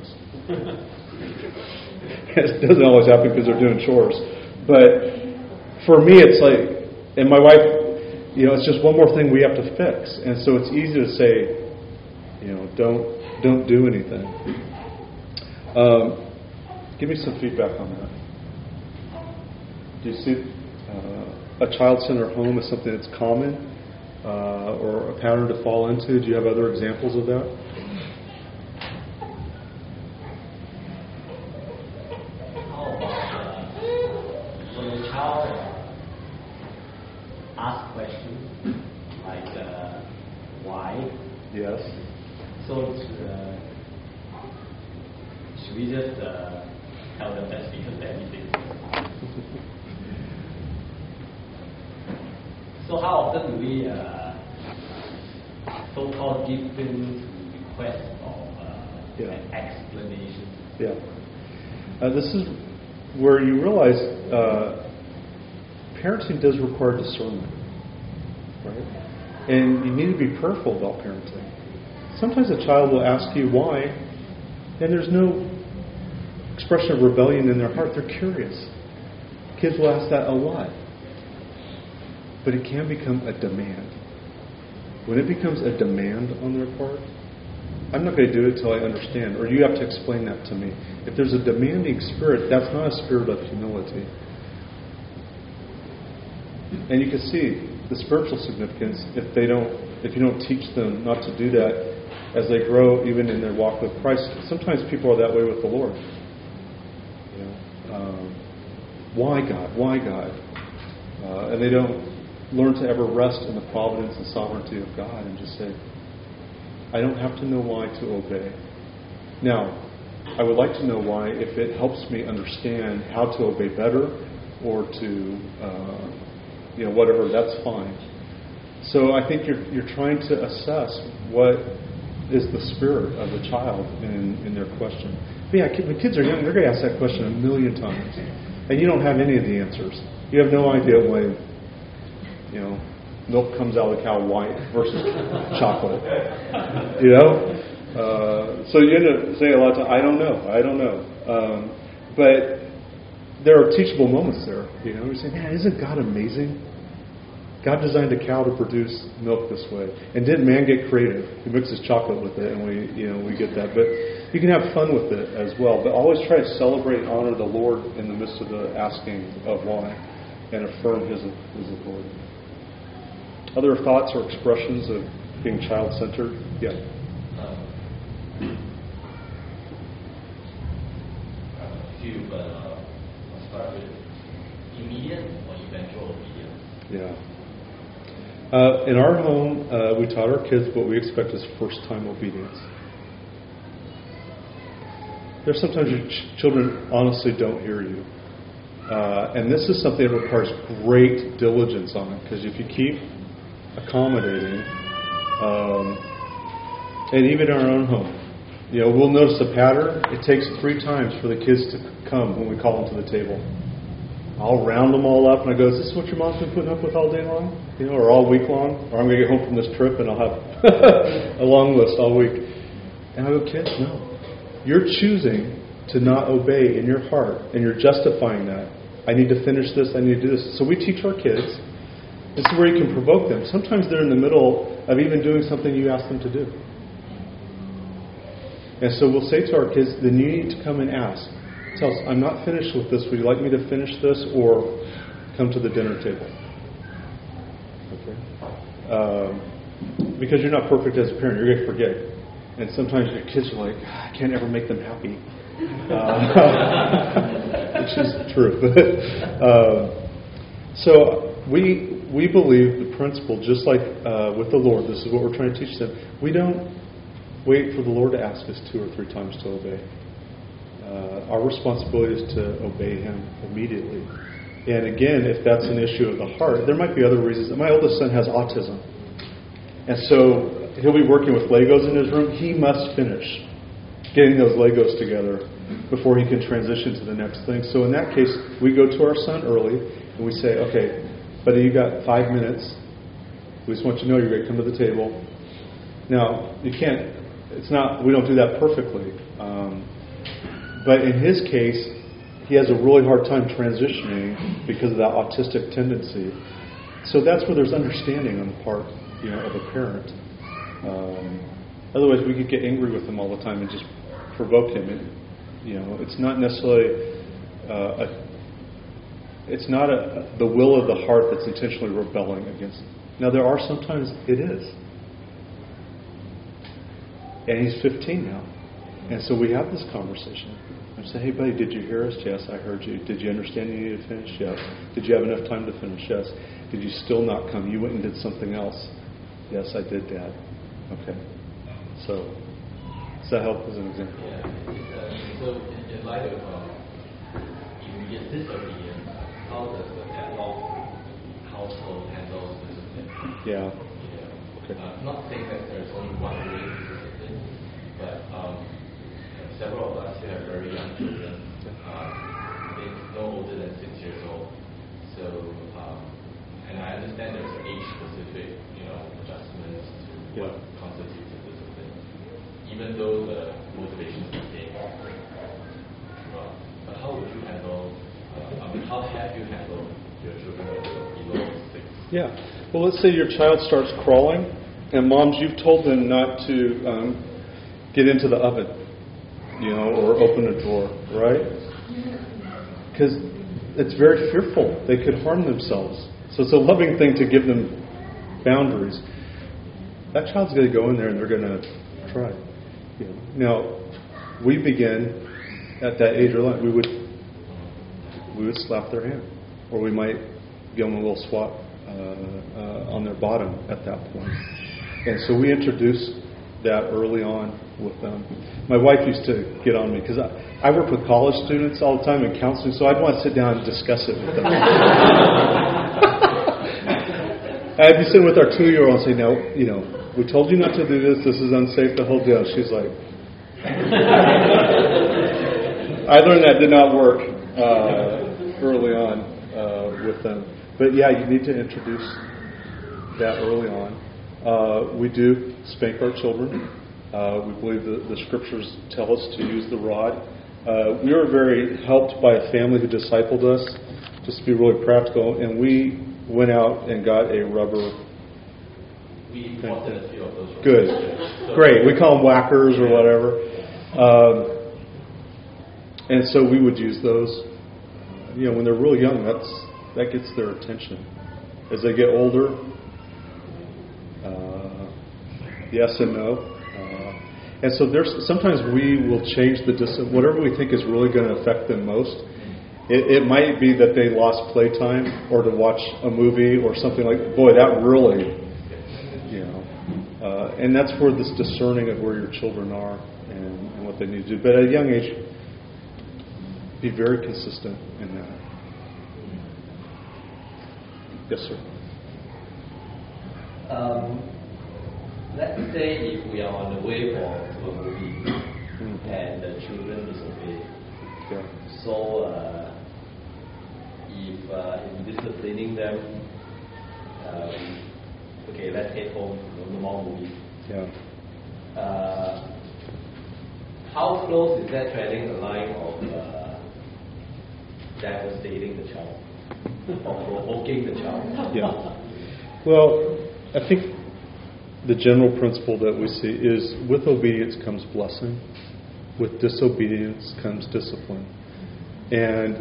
It doesn't always happen because they're doing chores. But for me, it's like, and my wife, you know, it's just one more thing we have to fix. And so it's easy to say, you know, don't don't do anything. Um, give me some feedback on that. Do you see uh, a child-centered home as something that's common uh, or a pattern to fall into? Do you have other examples of that? How about uh, when a child asks questions like uh, why? Yes. So uh, should we just uh, tell them that's because they're eating? So how often do we uh, so-called give in to requests or uh, Yeah. an explanation? Yeah. Uh, this is where you realize uh, parenting does require discernment, right? And you need to be prayerful about parenting. Sometimes a child will ask you why, and there's no expression of rebellion in their heart. They're curious. Kids will ask that a lot. But it can become a demand. When it becomes a demand on their part, I'm not going to do it until I understand, or you have to explain that to me. If there's a demanding spirit, that's not a spirit of humility. And you can see the spiritual significance if they don't, if you don't teach them not to do that as they grow, even in their walk with Christ. Sometimes people are that way with the Lord. You know, um, why God? Why God? Uh, and they don't learn to ever rest in the providence and sovereignty of God and just say, I don't have to know why to obey. Now, I would like to know why if it helps me understand how to obey better or to, uh, you know, whatever, that's fine. So I think you're you're trying to assess what is the spirit of the child in, in their question. But yeah, when kids are young, they're going to ask that question a million times. And you don't have any of the answers. You have no idea why, you know, milk comes out of the cow white versus chocolate. You know? Uh, so you end up saying a lot of times, I don't know, I don't know. Um, but there are teachable moments there. You know, you say, man, isn't God amazing? God designed a cow to produce milk this way. And didn't man get creative? He mixes chocolate with it, and we, you know, we get that. But you can have fun with it as well. But always try to celebrate and honor the Lord in the midst of the asking of why, and affirm His His authority. Other thoughts or expressions of being child-centered? Yeah. Um, a few, but uh, I'll start with immediate or eventual obedience. Yeah. Uh, in our home, uh, we taught our kids what we expect is first-time obedience. There's sometimes your ch- children honestly don't hear you. Uh, and this is something that requires great diligence on it, because if you keep accommodating, um, and even in our own home, you know, we'll notice a pattern. It takes three times for the kids to come when we call them to the table. I'll round them all up, and I go, is this what your mom's been putting up with all day long? You know, or all week long? Or I'm going to get home from this trip, and I'll have a long list all week. And I go, kids, no. You're choosing to not obey in your heart, and you're justifying that. I need to finish this, I need to do this. So we teach our kids. This is where you can provoke them. Sometimes they're in the middle of even doing something you ask them to do. And so we'll say to our kids, then you need to come and ask. Tell us, I'm not finished with this. Would you like me to finish this or come to the dinner table? Okay. Um, because you're not perfect as a parent. You're going to forget. And sometimes your kids are like, I can't ever make them happy. Uh, which is true. But, uh, so we we believe the principle, just like uh, with the Lord, this is what we're trying to teach them. We don't wait for the Lord to ask us two or three times to obey. Uh, our responsibility is to obey Him immediately. And again, if that's an issue of the heart, there might be other reasons. My oldest son has autism. And so he'll be working with Legos in his room. He must finish getting those Legos together before he can transition to the next thing. So in that case, we go to our son early and we say, okay, buddy, you got five minutes. We just want you to know you're going to come to the table. Now, you can't, it's not, we don't do that perfectly. Um, But in his case, he has a really hard time transitioning because of that autistic tendency. So that's where there's understanding on the part, you know, of a parent. Um, otherwise, we could get angry with him all the time and just provoke him. It, you know, it's not necessarily uh, a, it's not a, the will of the heart that's intentionally rebelling against him. Now, there are sometimes it is, and he's fifteen now, and so we have this conversation. I say, hey, buddy, did you hear us? Yes, I heard you. Did you understand you needed to finish? Yes. Did you have enough time to finish? Yes. Did you still not come? You went and did something else. Yes, I did, Dad. Okay. So, does that help as an example? Yeah. Uh, so, in, in light of uh, immediate disobedience, how does the adult household handle this discipline. Yeah. You know, Okay. uh, not saying that there's only one way to discipline, but um, several of us here have very young children, um, they no older than six years old. So, um, and I understand there's age-specific, you know, adjustments to Yeah. what constitutes a discipline, even though the motivation is the same. Well, but how would you handle? Uh, I mean, how have you handled your children below six? Yeah. Well, let's say your child starts crawling, and moms, you've told them not to um, get into the oven, you know, or open a drawer, right? Because it's very fearful. They could harm themselves. So it's a loving thing to give them boundaries. That child's going to go in there and they're going to try. You know. Now, we begin at that age or line. We would we would slap their hand, or we might give them a little swat uh, uh, on their bottom at that point. And so we introduce that early on with them. My wife used to get on me because I, I work with college students all the time in counseling, so I'd want to sit down and discuss it with them. I'd be sitting with our two-year-old and say, "No, you know, we told you not to do this. This is unsafe." The whole deal. She's like, I learned that did not work uh, early on uh, with them. But yeah, you need to introduce that early on. Uh, we do spank our children. Uh, we believe that the scriptures tell us to use the rod. Uh, we were very helped by a family who discipled us, just to be really practical, and we went out and got a rubber. We wanted a few of those. Good. So Great. We call them whackers or whatever. Um, and so we would use those. You know, when they're really young, that's that gets their attention. As they get older, uh, yes and no. Uh, and so there's sometimes we will change the discipline, whatever we think is really going to affect them most. It, it might be that they lost playtime, or to watch a movie or something like. Boy, that really, you know. Uh, and that's where this discerning of where your children are and, and what they need to do. But at a young age, be very consistent in that. Yes, sir. Um, let's say if we are on the way for to a movie Mm-hmm. and the children disobey. Yeah. So uh, if uh, in disciplining them, um, okay, let's head home, no more movie. Yeah. Uh, how close is that treading the line of uh, devastating the child or provoking the child? Yeah. Well, I think the general principle that we see is with obedience comes blessing. With disobedience comes discipline. And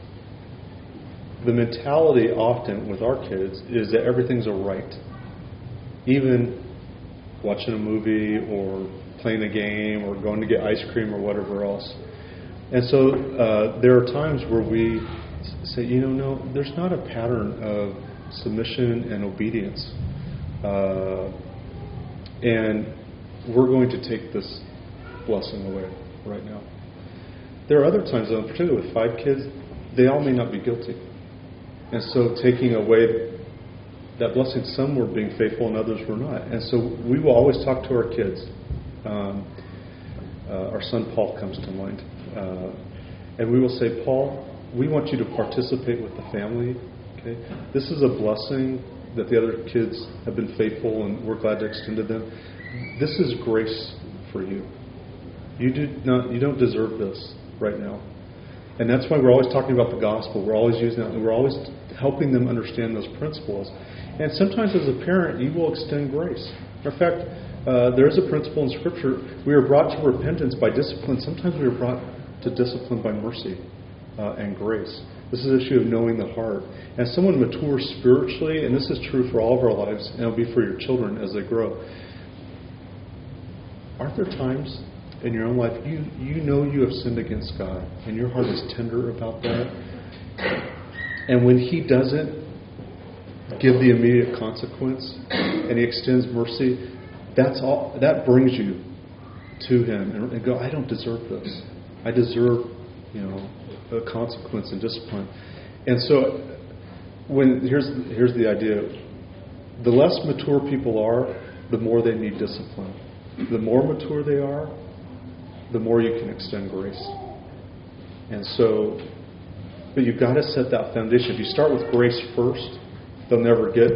the mentality often with our kids is that everything's all right. Even watching a movie or playing a game or going to get ice cream or whatever else. And so uh, there are times where we say, you know, no, there's not a pattern of submission and obedience. Uh, and we're going to take this blessing away right now. There are other times, though, particularly with five kids, they all may not be guilty. And so taking away that blessing, some were being faithful and others were not. And so we will always talk to our kids. Um, uh, our son Paul comes to mind. Uh, and we will say, Paul, we want you to participate with the family. Okay, this is a blessing that the other kids have been faithful and we're glad to extend to them. This is grace for you. You do not, you don't deserve this right now. And that's why we're always talking about the gospel. We're always using that, and we're always helping them understand those principles. And sometimes as a parent, you will extend grace. In fact, uh, there is a principle in Scripture. We are brought to repentance by discipline. Sometimes we are brought to discipline by mercy uh, and grace. This is an issue of knowing the heart. As someone matures spiritually, and this is true for all of our lives, and it'll be for your children as they grow, aren't there times in your own life you, you know you have sinned against God, and your heart is tender about that? And when He doesn't give the immediate consequence, and He extends mercy, that's all. That brings you to Him, and, and go, I don't deserve this. I deserve, you know, a consequence and discipline. And so, when here's here's the idea: the less mature people are, the more they need discipline. The more mature they are, the more you can extend grace. And so, but you've got to set that foundation. If you start with grace first, they'll never get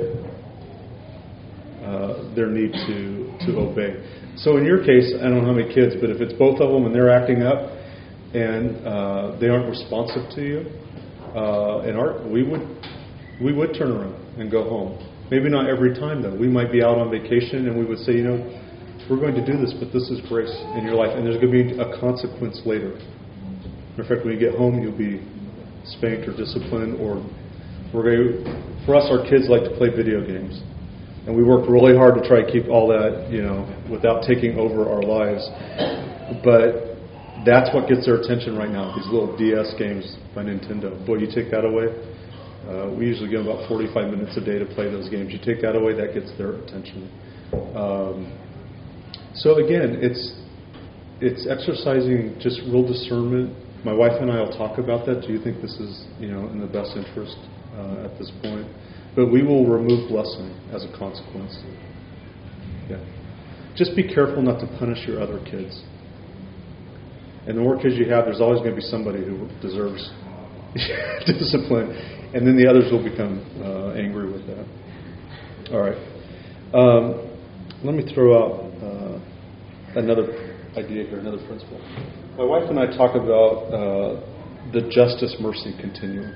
uh, their need to, to obey. So in your case, I don't know how many kids, but if it's both of them and they're acting up and uh, they aren't responsive to you, uh, and our, we would we would turn around and go home. Maybe not every time though. We might be out on vacation and we would say, you know, we're going to do this, but this is grace in your life, and there's going to be a consequence later. In fact, when you get home, you'll be spanked or disciplined, or we're going to, for us, our kids like to play video games. And we work really hard to try to keep all that, you know, without taking over our lives. But that's what gets their attention right now, these little D S games by Nintendo. Boy, you take that away, uh, we usually give them about forty-five minutes a day to play those games. You take that away, that gets their attention. Um, so again, it's it's exercising just real discernment. My wife and I will talk about that. Do you think this is, you know, in the best interest uh, at this point? But we will remove blessing as a consequence. Yeah. Just be careful not to punish your other kids. And the more kids you have, there's always going to be somebody who deserves discipline, and then the others will become uh, angry with that. All right. Um, let me throw out uh, another idea here, another principle. My wife and I talk about uh, the justice-mercy continuum.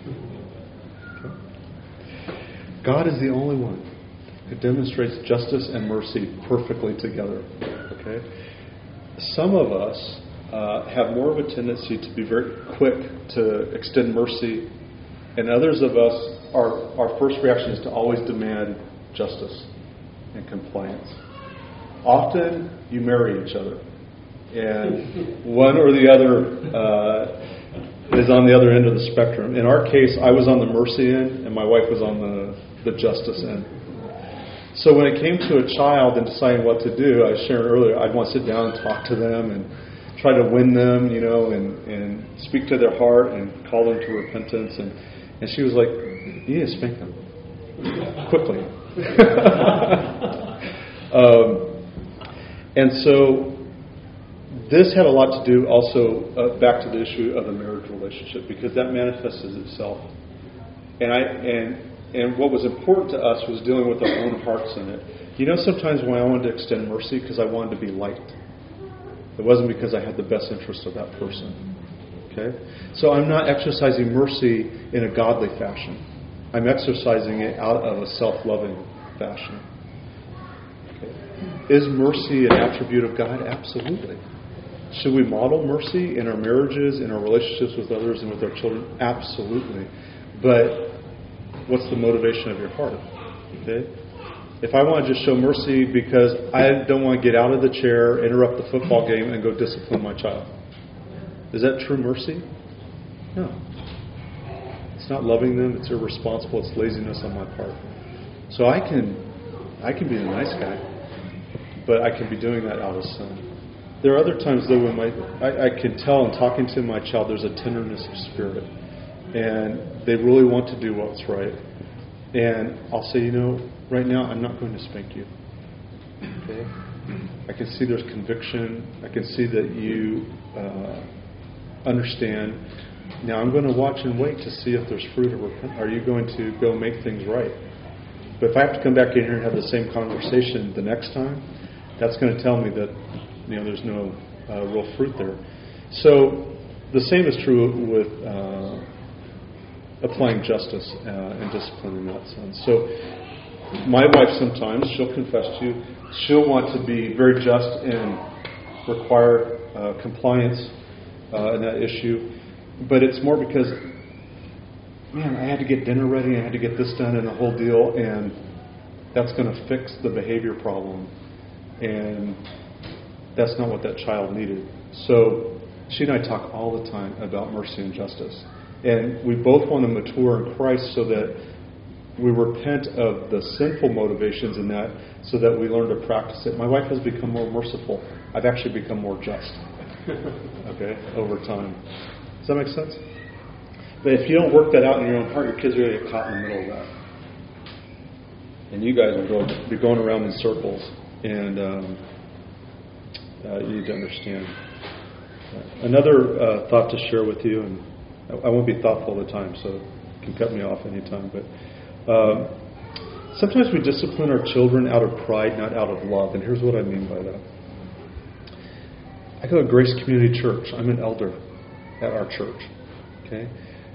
God is the only one who demonstrates justice and mercy perfectly together. Okay, some of us uh, have more of a tendency to be very quick to extend mercy, and others of us, our our first reaction is to always demand justice and compliance. Often, you marry each other, and one or the other uh, is on the other end of the spectrum. In our case, I was on the mercy end, and my wife was on the the justice end. So when it came to a child and deciding what to do, I was sharing earlier, I'd want to sit down and talk to them and try to win them, you know, and, and speak to their heart and call them to repentance. And, and she was like, you need to spank them quickly. um, and so this had a lot to do also uh, back to the issue of the marriage relationship, because that manifests itself. And I and And what was important to us was dealing with our own hearts in it. You know, sometimes when I wanted to extend mercy, because I wanted to be liked. It wasn't because I had the best interest of that person. Okay? So I'm not exercising mercy in a godly fashion. I'm exercising it out of a self-loving fashion. Okay? Is mercy an attribute of God? Absolutely. Should we model mercy in our marriages, in our relationships with others, and with our children? Absolutely. But what's the motivation of your heart? Okay? If I want to just show mercy because I don't want to get out of the chair, interrupt the football game, and go discipline my child, is that true mercy? No. It's not loving them. It's irresponsible. It's laziness on my part. So I can, I can be the nice guy, but I can be doing that out of sin. There are other times though when my, I, I can tell in talking to my child, there's a tenderness of spirit. And they really want to do what's right. And I'll say, you know, right now I'm not going to spank you. Okay? I can see there's conviction. I can see that you uh, understand. Now I'm going to watch and wait to see if there's fruit of repentance. Are you going to go make things right? But if I have to come back in here and have the same conversation the next time, that's going to tell me that, you know, there's no uh, real fruit there. So the same is true with Uh, applying justice uh, and discipline in that sense. So my wife sometimes, she'll confess to you, she'll want to be very just and require uh, compliance uh, in that issue. But it's more because, man, I had to get dinner ready, I had to get this done and the whole deal, and that's going to fix the behavior problem. And that's not what that child needed. So she and I talk all the time about mercy and justice. And we both want to mature in Christ so that we repent of the sinful motivations in that, so that we learn to practice it. My wife has become more merciful. I've actually become more just. Okay, over time. Does that make sense? But if you don't work that out in your own heart, your kids are going to get caught in the middle of that. and you guys will go, be going around in circles, and um, uh, you need to understand. Uh, another uh, thought to share with you, and I, I won't be thoughtful all the time, so you can cut me off anytime, but um, sometimes we discipline our children out of pride, not out of love, and here's what I mean by that. I go to Grace Community Church. I'm an elder at our church. Okay?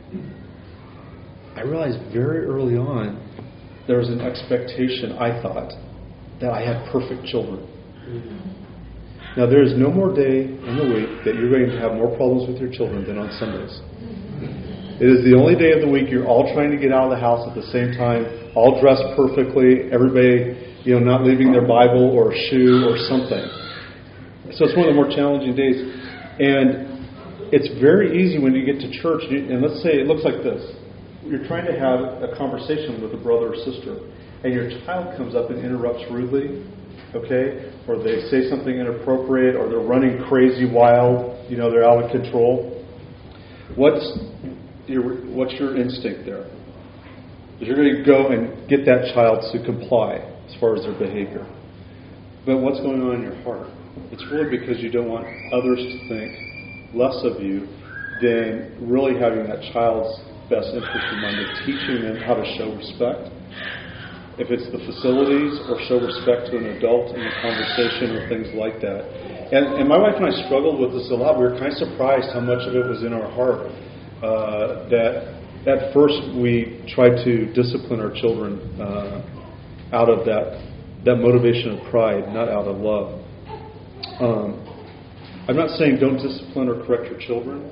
I realized very early on there was an expectation, I thought, that I had perfect children. Mm-hmm. Now, there is no more day in the week that you're going to have more problems with your children than on Sundays. It is the only day of the week you're all trying to get out of the house at the same time, all dressed perfectly, everybody, you know, not leaving their Bible or a shoe or something. So it's one of the more challenging days. And it's very easy when you get to church, and let's say it looks like this. You're trying to have a conversation with a brother or sister, and your child comes up and interrupts rudely, okay? Or they say something inappropriate, or they're running crazy wild, you know, they're out of control. What's your, what's your instinct there? Because you're going to go and get that child to comply as far as their behavior. But what's going on in your heart? It's really because you don't want others to think less of you than really having that child's best interest in mind, of teaching them how to show respect. If it's the facilities, or show respect to an adult in a conversation or things like that. And, and my wife and I struggled with this a lot. We were kind of surprised how much of it was in our heart. Uh, that at first we tried to discipline our children uh, out of that that motivation of pride, not out of love. Um, I'm not saying don't discipline or correct your children.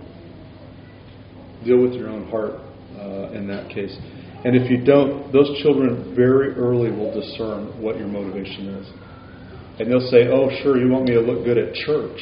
Deal with your own heart uh, in that case. And if you don't, those children very early will discern what your motivation is. And they'll say, oh, sure, you want me to look good at church,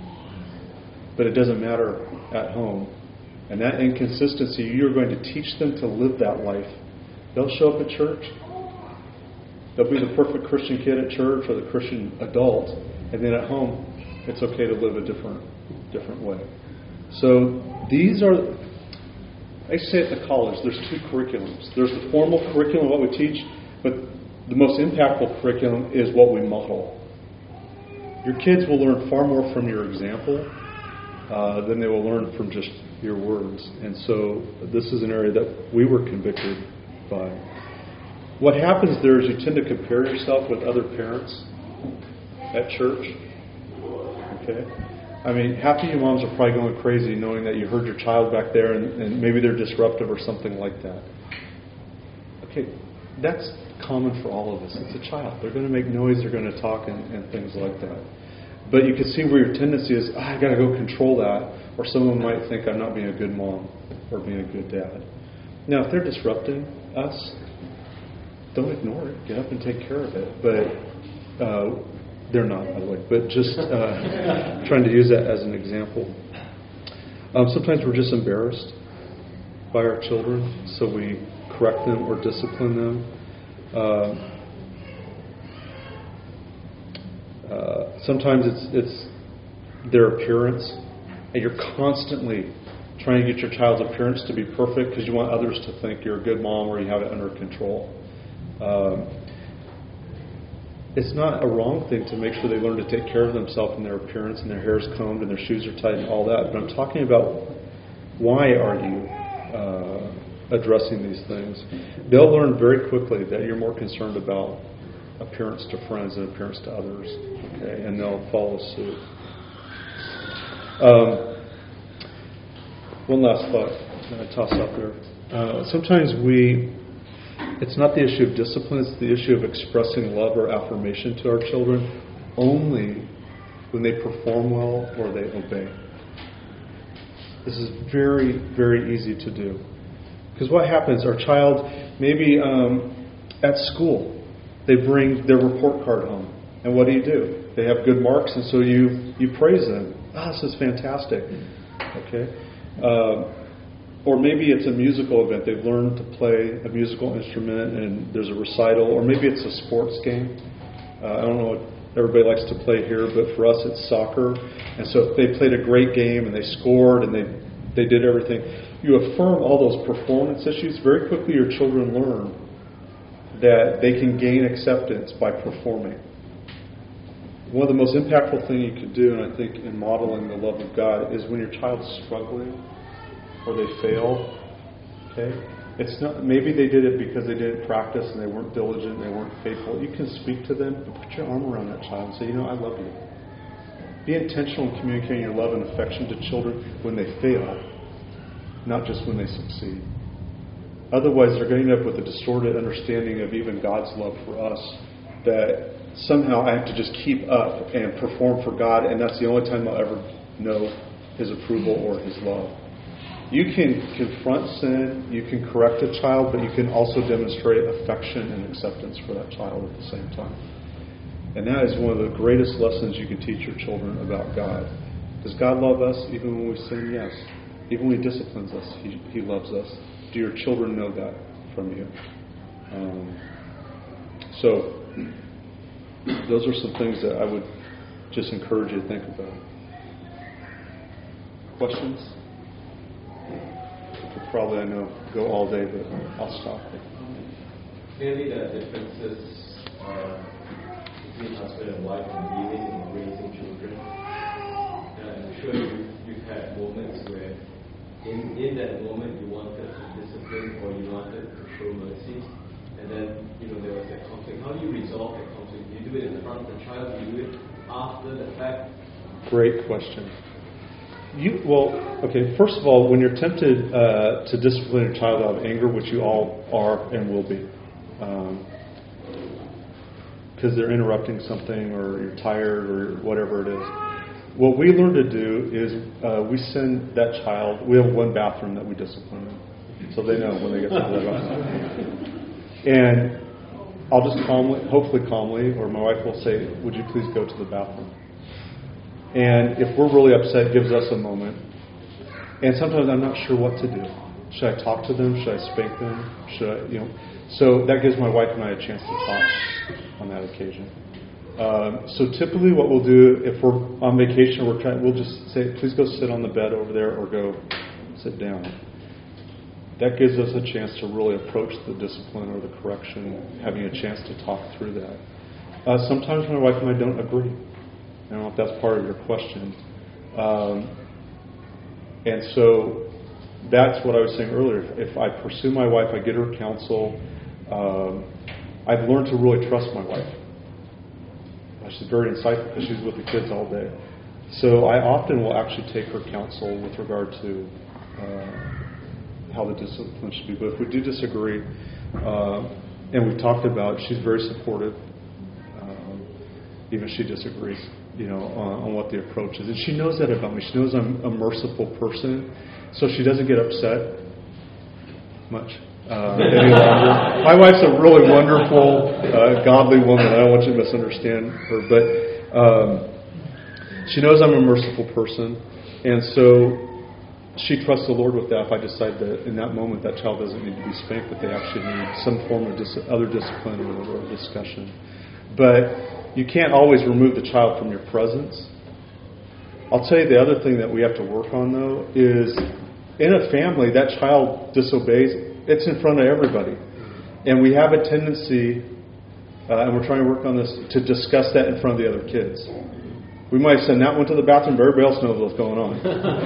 but it doesn't matter at home. And that inconsistency, you're going to teach them to live that life. They'll show up at church. They'll be the perfect Christian kid at church or the Christian adult. And then at home, it's okay to live a different different way. So these are, I say at the college, there's two curriculums. There's the formal curriculum, what we teach, but the most impactful curriculum is what we model. Your kids will learn far more from your example uh, than they will learn from just your words. And so this is an area that we were convicted by. What happens there is you tend to compare yourself with other parents at church. Okay? I mean, half of you moms are probably going crazy knowing that you heard your child back there and, and maybe they're disruptive or something like that. Okay, that's common for all of us. It's a child. They're going to make noise, they're going to talk and, and things like that. But you can see where your tendency is, oh, I got to go control that. Or someone might think I'm not being a good mom or being a good dad. Now, if they're disrupting us, don't ignore it. Get up and take care of it. But uh, they're not, by the way. But just uh, trying to use that as an example. Um, sometimes we're just embarrassed by our children, so we correct them or discipline them. Uh, uh, sometimes it's it's their appearance, and you're constantly trying to get your child's appearance to be perfect because you want others to think you're a good mom or you have it under control. Um, it's not a wrong thing to make sure they learn to take care of themselves and their appearance and their hair's combed and their shoes are tied and all that. But I'm talking about why are you uh, addressing these things? They'll learn very quickly that you're more concerned about appearance to friends than appearance to others. Okay, and they'll follow suit. Um, one last thought that I toss out there. Uh, sometimes we, it's not the issue of discipline, it's the issue of expressing love or affirmation to our children only when they perform well or they obey. This is very, very easy to do. Because what happens, our child, maybe um, at school, they bring their report card home. And what do you do? They have good marks, and so you, you praise them. Ah, this is fantastic. Okay? Uh, or maybe it's a musical event. They've learned to play a musical instrument, and there's a recital. Or maybe it's a sports game. Uh, I don't know what everybody likes to play here, but for us it's soccer. And so if they played a great game, and they scored, and they, they did everything, you affirm all those performance issues. Very quickly your children learn that they can gain acceptance by performing. One of the most impactful things you can do, and I think in modeling the love of God, is when your child's struggling or they fail. Okay, it's not. Maybe they did it because they didn't practice and they weren't diligent, and they weren't faithful. You can speak to them and put your arm around that child and say, you know, I love you. Be intentional in communicating your love and affection to children when they fail, not just when they succeed. Otherwise, they're going to end up with a distorted understanding of even God's love for us, that somehow I have to just keep up and perform for God, and that's the only time I'll ever know His approval or His love. You can confront sin, you can correct a child, but you can also demonstrate affection and acceptance for that child at the same time. And that is one of the greatest lessons you can teach your children about God. Does God love us even when we sin? Yes. Even when He disciplines us, He, he loves us. Do your children know that from you? Um, so, those are some things that I would just encourage you to think about. Questions? I could probably, I know, go all day, but I'll stop. Clearly, the differences are between husband and wife in dealing and raising children. And I'm sure you, you've had moments where, in, in that moment, you wanted to discipline or you wanted to show mercy, and then you know there was that conflict. How do you resolve that conflict? Do you do it in front of the child? Do you do it after the fact? Great question. You well, okay. First of all, when you're tempted uh, to discipline your child out of anger, which you all are and will be, because um, they're interrupting something, or you're tired, or whatever it is, what we learn to do is uh, we send that child. We have one bathroom that we discipline them, so they know when they get to the bathroom. And I'll just calmly, hopefully calmly, or my wife will say, "Would you please go to the bathroom?" And if we're really upset, it gives us a moment. And sometimes I'm not sure what to do. Should I talk to them? Should I spank them? Should I, you know? So that gives my wife and I a chance to talk on that occasion. Um, so typically, what we'll do if we're on vacation, we're trying, we'll just say, "Please go sit on the bed over there," or "Go sit down." That gives us a chance to really approach the discipline or the correction, having a chance to talk through that. Uh, sometimes my wife and I don't agree. I don't know if that's part of your question. Um, and so that's what I was saying earlier. If, if I pursue my wife, I get her counsel, um, I've learned to really trust my wife. She's very insightful because she's with the kids all day. So I often will actually take her counsel with regard to uh, how the discipline should be. But if we do disagree, uh, and we've talked about, she's very supportive. Um, even if she disagrees, you know, on, on what the approach is. And she knows that about me. She knows I'm a merciful person, so she doesn't get upset much uh, any longer. My wife's a really wonderful, uh, godly woman. I don't want you to misunderstand her, but um, she knows I'm a merciful person, and so she trusts the Lord with that. If I decide that in that moment that child doesn't need to be spanked, but they actually need some form of dis- other discipline or, or discussion. But you can't always remove the child from your presence. I'll tell you the other thing that we have to work on, though, is in a family, that child disobeys. It's in front of everybody. And we have a tendency, uh, and we're trying to work on this, to discuss that in front of the other kids. We might send that one to the bathroom, but everybody else knows what's going on.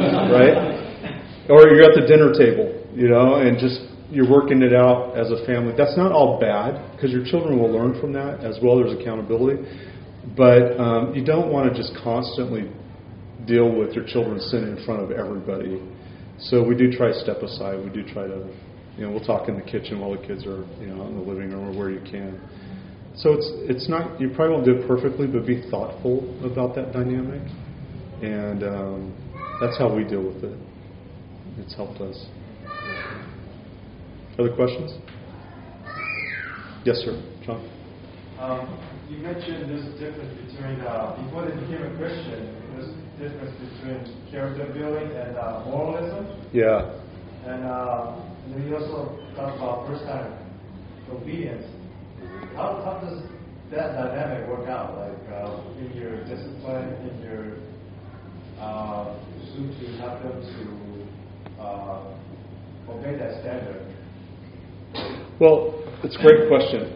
Right? Or you're at the dinner table, you know, and just you're working it out as a family. That's not all bad, because your children will learn from that as well. There's accountability. But um, you don't want to just constantly deal with your children's sin in front of everybody. So we do try to step aside. We do try to, you know, we'll talk in the kitchen while the kids are, you know, in the living room or where you can. So it's it's not, you probably won't do it perfectly, but be thoughtful about that dynamic. And um, that's how we deal with it. It's helped us. Other questions? Yes, sir. John? Um, you mentioned there's a difference between, uh, before they became a Christian, there's a difference between character building and uh, moralism. Yeah. And, uh, and then you also talk about first time obedience. How, how does that dynamic work out? Like uh, in your discipline, in your uh, pursuit to help them to uh, obey that standard? Well, it's a great question.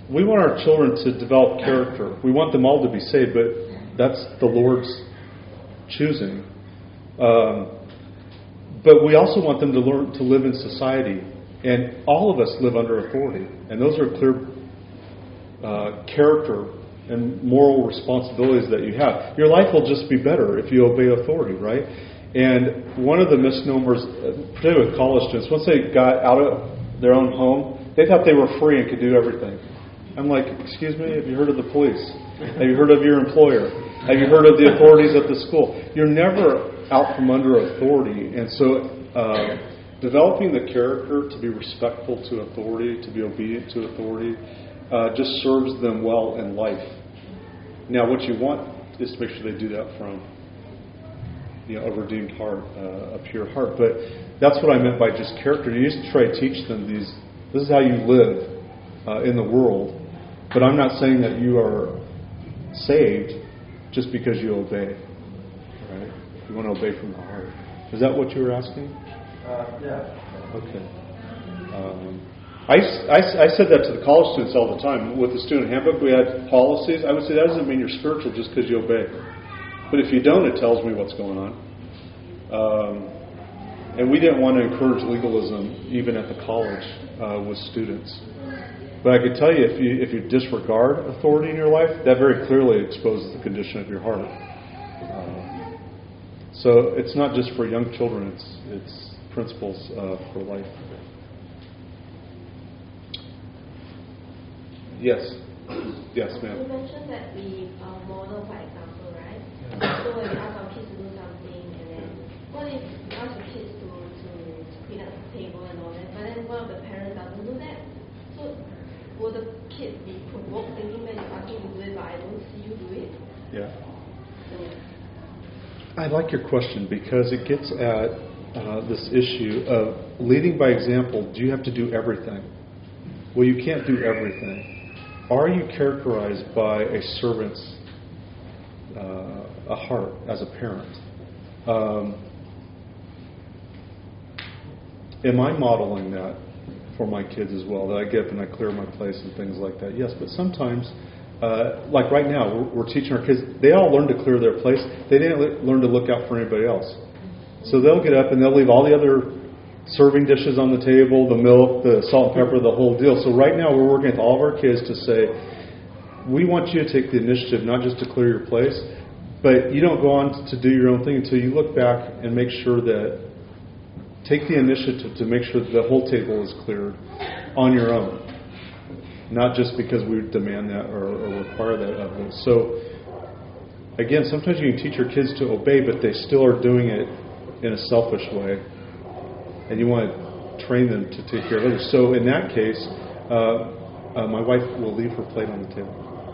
we want our children to develop character. We want them all to be saved, but that's the Lord's choosing. Um, but we also want them to learn to live in society. And all of us live under authority. And those are clear uh, character and moral responsibilities that you have. Your life will just be better if you obey authority, right? And one of the misnomers, particularly with college students, once they got out of their own home, they thought they were free and could do everything. I'm like, excuse me, have you heard of the police? Have you heard of your employer? Have you heard of the authorities at the school? You're never out from under authority. And so uh, developing the character to be respectful to authority, to be obedient to authority, uh, just serves them well in life. Now, what you want is to make sure they do that from you know, a redeemed heart, uh, a pure heart. But that's what I meant by just character. You used to try to teach them these. This is how you live uh, in the world. But I'm not saying that you are saved just because you obey. Right? You want to obey from the heart. Is that what you were asking? Uh, yeah. Okay. Um, I, I, I said that to the college students all the time. With the student handbook, we had policies. I would say that doesn't mean you're spiritual just because you obey. But if you don't, it tells me what's going on. Um, and we didn't want to encourage legalism even at the college uh, with students. But I could tell you, if you if you disregard authority in your life, that very clearly exposes the condition of your heart. Uh, so it's not just for young children; it's it's principles uh, for life. Yes, yes, ma'am. You mentioned that we uh, model by example, right? Yeah. So when we ask our kids to do something, and then what if you ask your kids to to clean up the table and all that, but then one of the parents doesn't do that? So will the kid be provoked thinking that you're asking to do it, but I don't see you do it? Yeah. So, I like your question because it gets at uh, this issue of leading by example. Do you have to do everything? Well, you can't do everything. Are you characterized by a servant's uh, a heart as a parent? Um, am I modeling that for my kids as well? That I get up and I clear my place and things like that? Yes, but sometimes, uh, like right now, we're, we're teaching our kids. They all learn to clear their place. They didn't learn to look out for anybody else. So they'll get up and they'll leave all the other serving dishes on the table, the milk, the salt and pepper, the whole deal. So right now we're working with all of our kids to say, we want you to take the initiative not just to clear your place, but you don't go on to do your own thing until you look back and make sure that, take the initiative to make sure that the whole table is cleared on your own. Not just because we demand that or, or require that of them. So again, sometimes you can teach your kids to obey, but they still are doing it in a selfish way. And you want to train them to take care of others. So in that case, uh, uh, my wife will leave her plate on the table.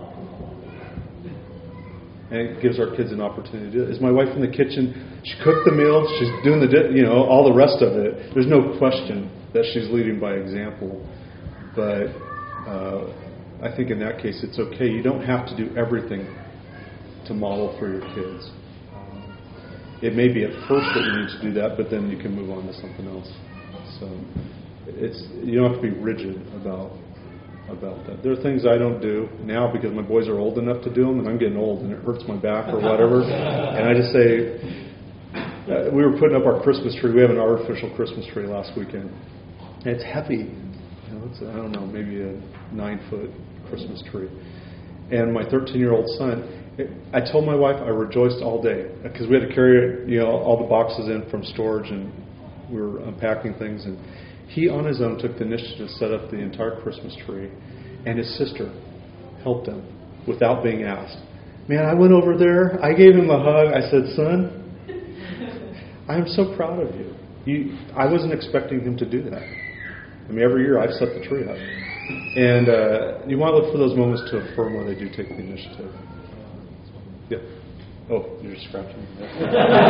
And it gives our kids an opportunity to do it. Is my wife in the kitchen? She cooked the meal. She's doing the, di- you know, all the rest of it. There's no question that she's leading by example. But uh, I think in that case, it's okay. You don't have to do everything to model for your kids. It may be at first that you need to do that, but then you can move on to something else. So it's you don't have to be rigid about about that. There are things I don't do now because my boys are old enough to do them, and I'm getting old and it hurts my back or whatever. And I just say, uh, we were putting up our Christmas tree. We have an artificial Christmas tree last weekend, and it's heavy. You know, it's I don't know, maybe a nine foot Christmas tree. And my thirteen-year-old son. I told my wife I rejoiced all day because we had to carry, you know, all the boxes in from storage and we were unpacking things. And he, on his own, took the initiative to set up the entire Christmas tree, and his sister helped him without being asked. Man, I went over there. I gave him a hug. I said, "Son, I am so proud of you. You, I wasn't expecting him to do that. I mean, every year I've set the tree up, and uh, you want to look for those moments to affirm when they do take the initiative." Yeah. Oh, you're just scratching me. uh,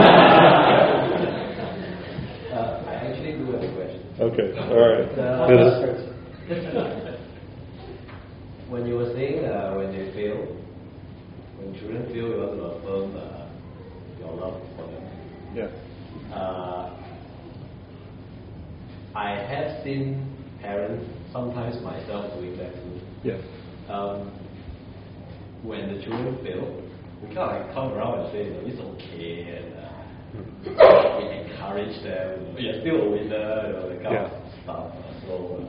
I actually do have a question. Okay. All right. Uh, when you were saying uh, when they fail, when children fail, you want to affirm uh, your love for them. Yeah. Uh, I have seen parents, sometimes myself, doing that too. Yeah. um, when the children fail, we kind of like come around and say, it's okay, and uh, we encourage them. You're still a winner, you know, that kind Yeah. of stuff. So, uh,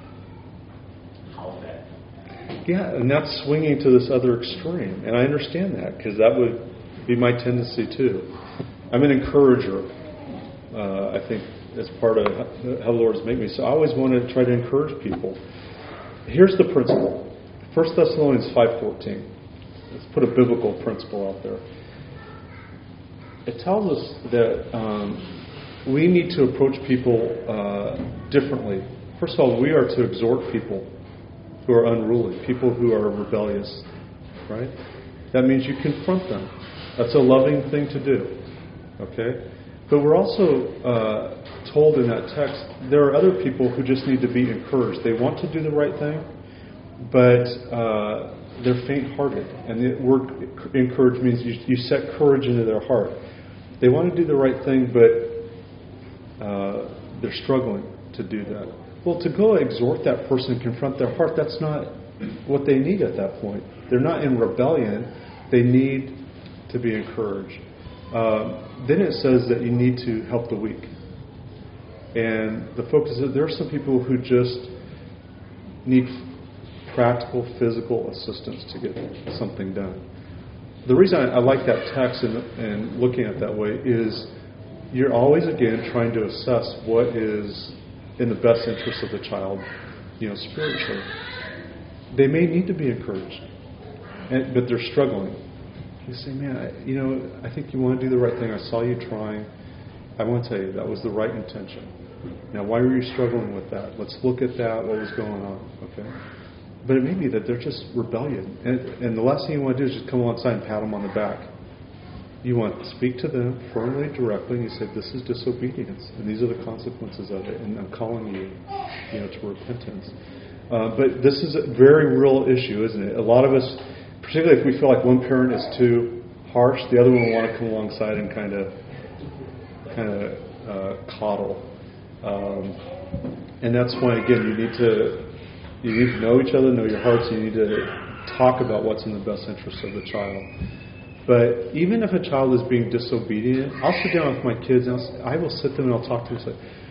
how's that? Yeah, and that's swinging to this other extreme, and I understand that because that would be my tendency too. I'm an encourager. Uh, I think as part of how the Lord has made me, so I always want to try to encourage people. Here's the principle: First Thessalonians five fourteen. Let's put a biblical principle out there. It tells us that um, we need to approach people uh, differently. First of all, we are to exhort people who are unruly, people who are rebellious, right? That means you confront them. That's a loving thing to do, okay? But we're also uh, told in that text there are other people who just need to be encouraged. They want to do the right thing, but uh, they're faint-hearted. And the word encourage means you, you set courage into their heart. They want to do the right thing, but uh, they're struggling to do that. Well, to go exhort that person and confront their heart, that's not what they need at that point. They're not in rebellion. They need to be encouraged. Um, then it says that you need to help the weak. And the focus is there are some people who just need practical, physical assistance to get something done. The reason I, I like that text and, and looking at it that way is you're always, again, trying to assess what is in the best interest of the child, you know, spiritually. They may need to be encouraged, and, but they're struggling. You say, man, I, you know, I think you want to do the right thing. I saw you trying. I want to tell you, that was the right intention. Now, why were you struggling with that? Let's look at that, what was going on, okay? But it may be that they're just rebellion. And, and the last thing you want to do is just come alongside and pat them on the back. You want to speak to them firmly, directly, and you say, this is disobedience, and these are the consequences of it, and I'm calling you, you know, to repentance. Uh, but this is a very real issue, isn't it? A lot of us, particularly if we feel like one parent is too harsh, the other one will want to come alongside and kind of, kind of uh, coddle. Um, and that's why, again, you need to, you need to know each other, know your hearts, and you need to talk about what's in the best interest of the child. But even if a child is being disobedient, I'll sit down with my kids and I'll, I will sit them and I'll talk to them and say,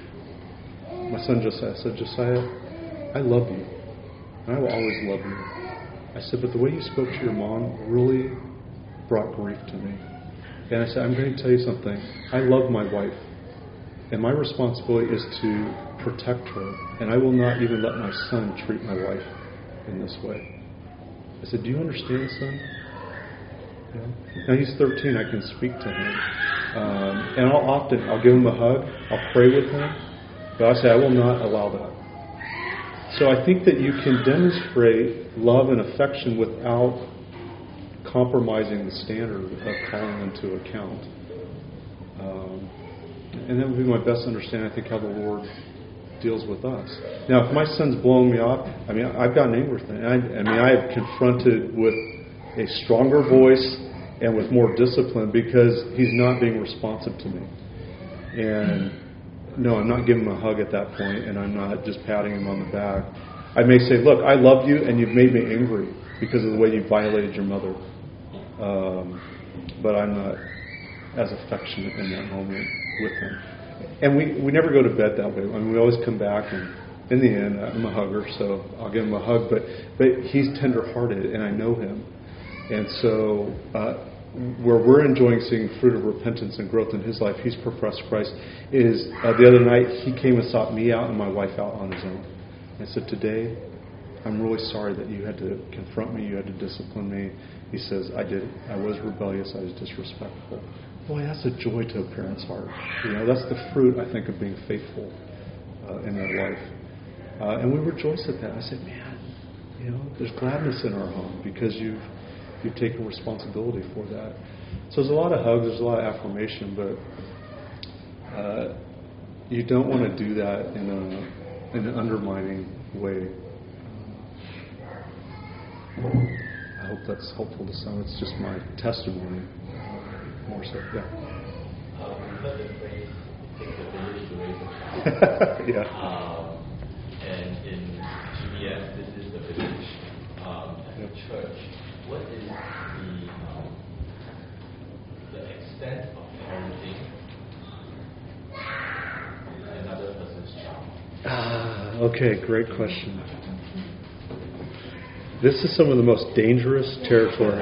my son Josiah, I said, Josiah, I love you. And I will always love you. I said, but the way you spoke to your mom really brought grief to me. And I said, I'm going to tell you something. I love my wife. And my responsibility is to protect her. And I will not even let my son treat my wife in this way. I said, do you understand, son? Yeah. Now he's thirteen. I can speak to him. Um, and I'll often, I'll give him a hug. I'll pray with him. But I say, I will not allow that. So I think that you can demonstrate love and affection without compromising the standard of calling them to account. Um, and that would be my best understanding, I think, how the Lord deals with us. Now, if my son's blowing me off, I mean, I've gotten angry with him. I, I mean, I have confronted with a stronger voice and with more discipline because he's not being responsive to me. And no, I'm not giving him a hug at that point, and I'm not just patting him on the back. I may say, look, I love you, and you've made me angry because of the way you violated your mother. Um, but I'm not as affectionate in that moment with him. And we, we never go to bed that way. I mean, we always come back, and in the end, I'm a hugger, so I'll give him a hug. But, but he's tender-hearted, and I know him. And so uh, where we're enjoying seeing fruit of repentance and growth in his life, he's professed Christ, is uh, the other night he came and sought me out and my wife out on his own. I said, today, I'm really sorry that you had to confront me, you had to discipline me. He says, I did. I was rebellious, I was disrespectful. Boy, that's a joy to a parent's heart. You know, that's the fruit, I think, of being faithful uh, in their life. Uh, and we rejoice at that. I said, man, you know, there's gladness in our home because you've You've taken responsibility for that. So there's a lot of hugs, there's a lot of affirmation, but uh, you don't want to do that in, a, in an undermining way. I hope that's helpful to some. It's just my testimony, more so. Yeah. Um, but the phrase, take the village to raise a child. Yeah. Um, and in G B S, this is the village. Um, church, what is the um, the extent of parenting another person's child? Ah, okay, great question. This is some of the most dangerous territory.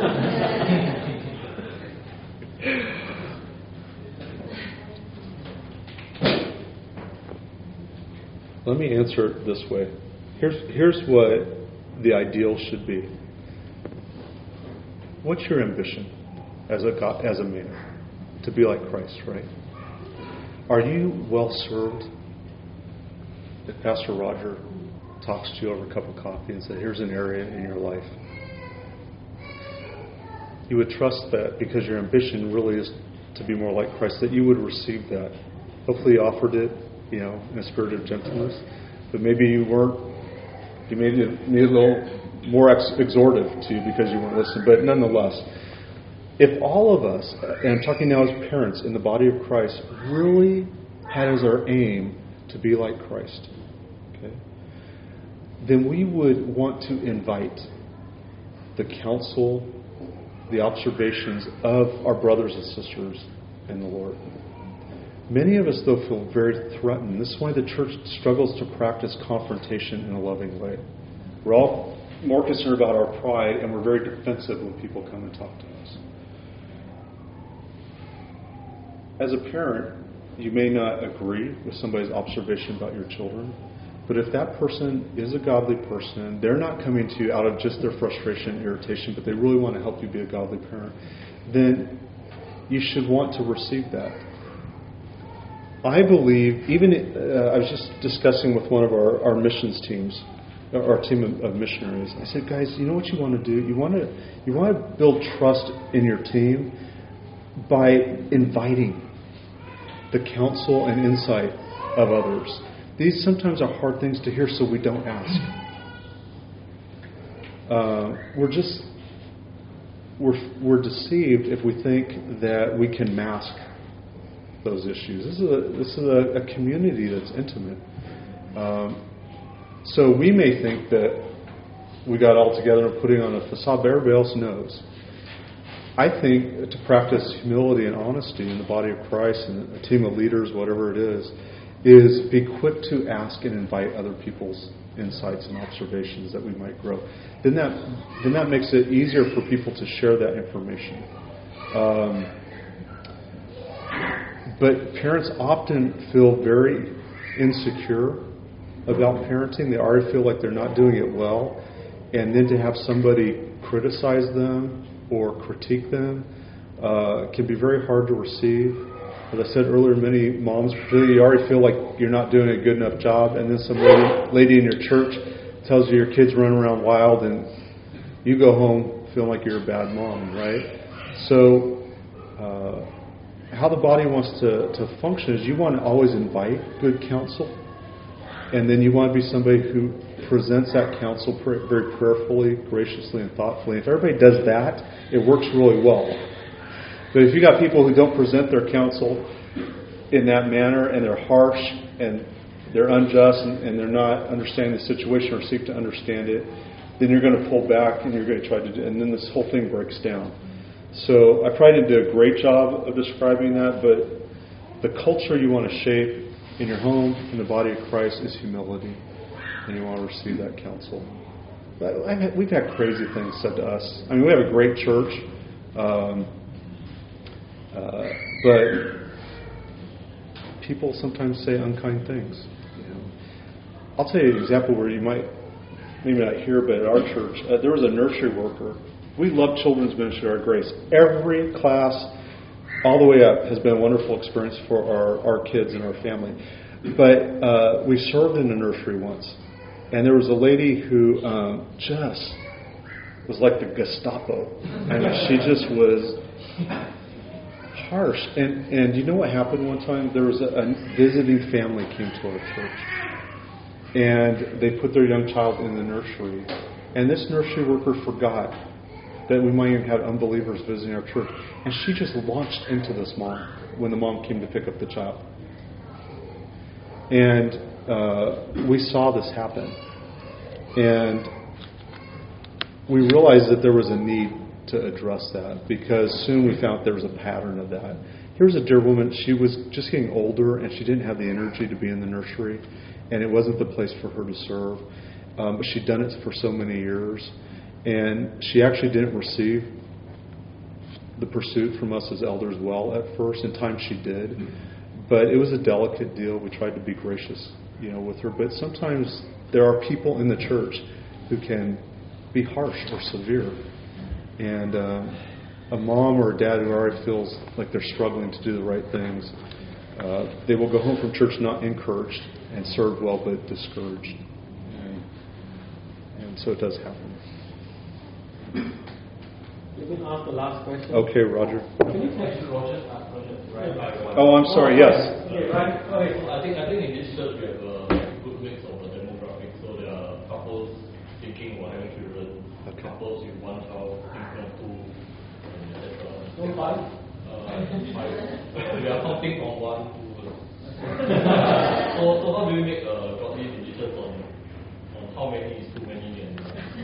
Let me answer it this way. Here's, here's what the ideal should be. What's your ambition as a God, as a man? To be like Christ, right? Are you well served if Pastor Roger talks to you over a cup of coffee and says, here's an area in your life? You would trust that because your ambition really is to be more like Christ, that you would receive that. Hopefully you offered it, you know, in a spirit of gentleness. But maybe you weren't, you made it, made it a little more ex- exhortive to you because you weren't listening. But nonetheless, if all of us, and I'm talking now as parents in the body of Christ, really had as our aim to be like Christ, okay, then we would want to invite the counsel, the observations of our brothers and sisters in the Lord. Many of us, though, feel very threatened. This is why the church struggles to practice confrontation in a loving way. We're all more concerned about our pride, and we're very defensive when people come and talk to us. As a parent, you may not agree with somebody's observation about your children, but if that person is a godly person, they're not coming to you out of just their frustration and irritation, but they really want to help you be a godly parent, then you should want to receive that. I believe, even uh, I was just discussing with one of our, our missions teams, our team of, of missionaries. I said, guys, you know what you want to do? You want to you want to build trust in your team by inviting the counsel and insight of others. These sometimes are hard things to hear, so we don't ask. Uh, we're just we're we're deceived if we think that we can mask those issues. This is a this is a, a community that's intimate. Um, so we may think that we got all together and putting on a facade, but everybody else knows. I think to practice humility and honesty in the body of Christ and a team of leaders, whatever it is, is be quick to ask and invite other people's insights and observations that we might grow. Then that then that makes it easier for people to share that information. Um, But parents often feel very insecure about parenting. They already feel like they're not doing it well. And then to have somebody criticize them or critique them uh, can be very hard to receive. As I said earlier, many moms, you already feel like you're not doing a good enough job. And then some lady, lady in your church tells you your kids run around wild and you go home feeling like you're a bad mom, right? So uh, how the body wants to, to function is you want to always invite good counsel, and then you want to be somebody who presents that counsel very prayerfully, graciously, and thoughtfully. If everybody does that, it works really well. But if you got people who don't present their counsel in that manner, and they're harsh, and they're unjust, and, and they're not understanding the situation or seek to understand it, then you're going to pull back, and you're going to try to do, and then this whole thing breaks down. So I probably didn't do a great job of describing that, but the culture you want to shape in your home, in the body of Christ, is humility, and you want to receive that counsel. I've had, we've had crazy things said to us. I mean, we have a great church, um, uh, but people sometimes say unkind things. You know. I'll tell you an example where you might maybe not hear, but at our church, uh, there was a nursery worker. We love children's ministry at our Grace. Every class, all the way up, has been a wonderful experience for our, our kids and our family. But uh, we served in a nursery once, and there was a lady who um, just was like the Gestapo. I mean, she just was harsh. And and you know what happened one time? There was a, a visiting family came to our church, and they put their young child in the nursery. And this nursery worker forgot that we might even have unbelievers visiting our church. And she just launched into this mom when the mom came to pick up the child. And uh, we saw this happen. And we realized that there was a need to address that, because soon we found there was a pattern of that. Here's a dear woman, she was just getting older and she didn't have the energy to be in the nursery, and it wasn't the place for her to serve. Um, but she'd done it for so many years, and she actually didn't receive the pursuit from us as elders well at first. In time she did, but it was a delicate deal. We tried to be gracious, you know, with her. But sometimes there are people in the church who can be harsh or severe, and um, a mom or a dad who already feels like they're struggling to do the right things, uh, they will go home from church not encouraged and served well, but discouraged. And, and so it does happen. You can ask the last question. Okay, Roger. Can you text Roger, Roger, right, right. Oh, I'm sorry. Yes. Okay, right. Okay. I think I think in this church we have a good mix of the demographics. So there are couples thinking about having children, Okay. couples with one child, thinking of two, and et cetera. No five? Uh, five. We are counting on one, two. so, so how do we make a godly decision on on how many is too many? And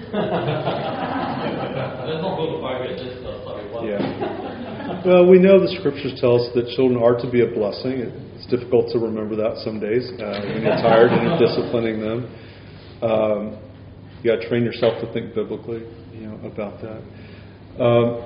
let's not go to five yet. Let's uh, start with one. Yeah. Well, we know the scriptures tell us that children are to be a blessing. It's difficult to remember that some days uh, when you're tired and you're disciplining them. Um, you got to train yourself to think biblically, you know, about that. Um,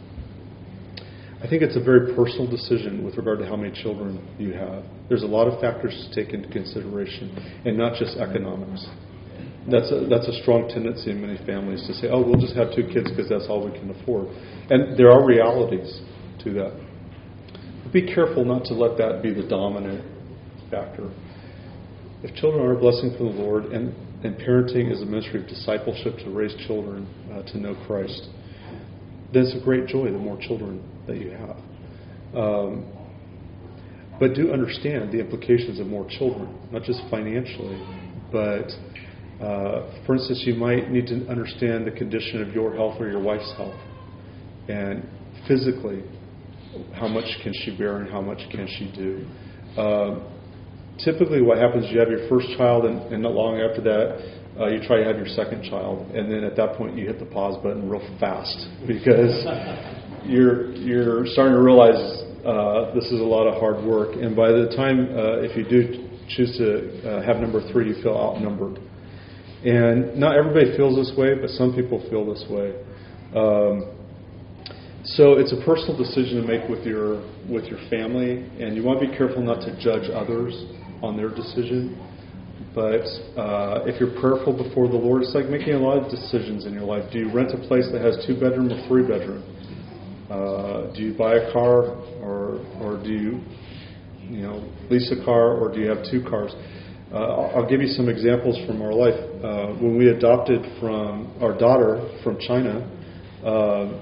I think it's a very personal decision with regard to how many children you have. There's a lot of factors to take into consideration, and not just economics. That's a, that's a strong tendency in many families to say, oh, we'll just have two kids because that's all we can afford. And there are realities to that. But be careful not to let that be the dominant factor. If children are a blessing from the Lord, and, and parenting is a ministry of discipleship to raise children uh, to know Christ, then it's a great joy the more children that you have. Um, but do understand the implications of more children, not just financially, but Uh, for instance, you might need to understand the condition of your health or your wife's health. And physically, how much can she bear and how much can she do? Uh, typically what happens is you have your first child, and, and not long after that, uh, you try to have your second child. And then at that point, you hit the pause button real fast because you're, you're starting to realize uh, this is a lot of hard work. And by the time, uh, if you do choose to uh, have number three, you feel outnumbered. And not everybody feels this way, but some people feel this way. Um, so it's a personal decision to make with your with your family, and you want to be careful not to judge others on their decision. But uh, if you're prayerful before the Lord, it's like making a lot of decisions in your life. Do you rent a place that has two bedroom or three bedroom? Uh, do you buy a car, or or do you you know lease a car, or do you have two cars? Uh, I'll give you some examples from our life. Uh, when we adopted from our daughter from China, uh,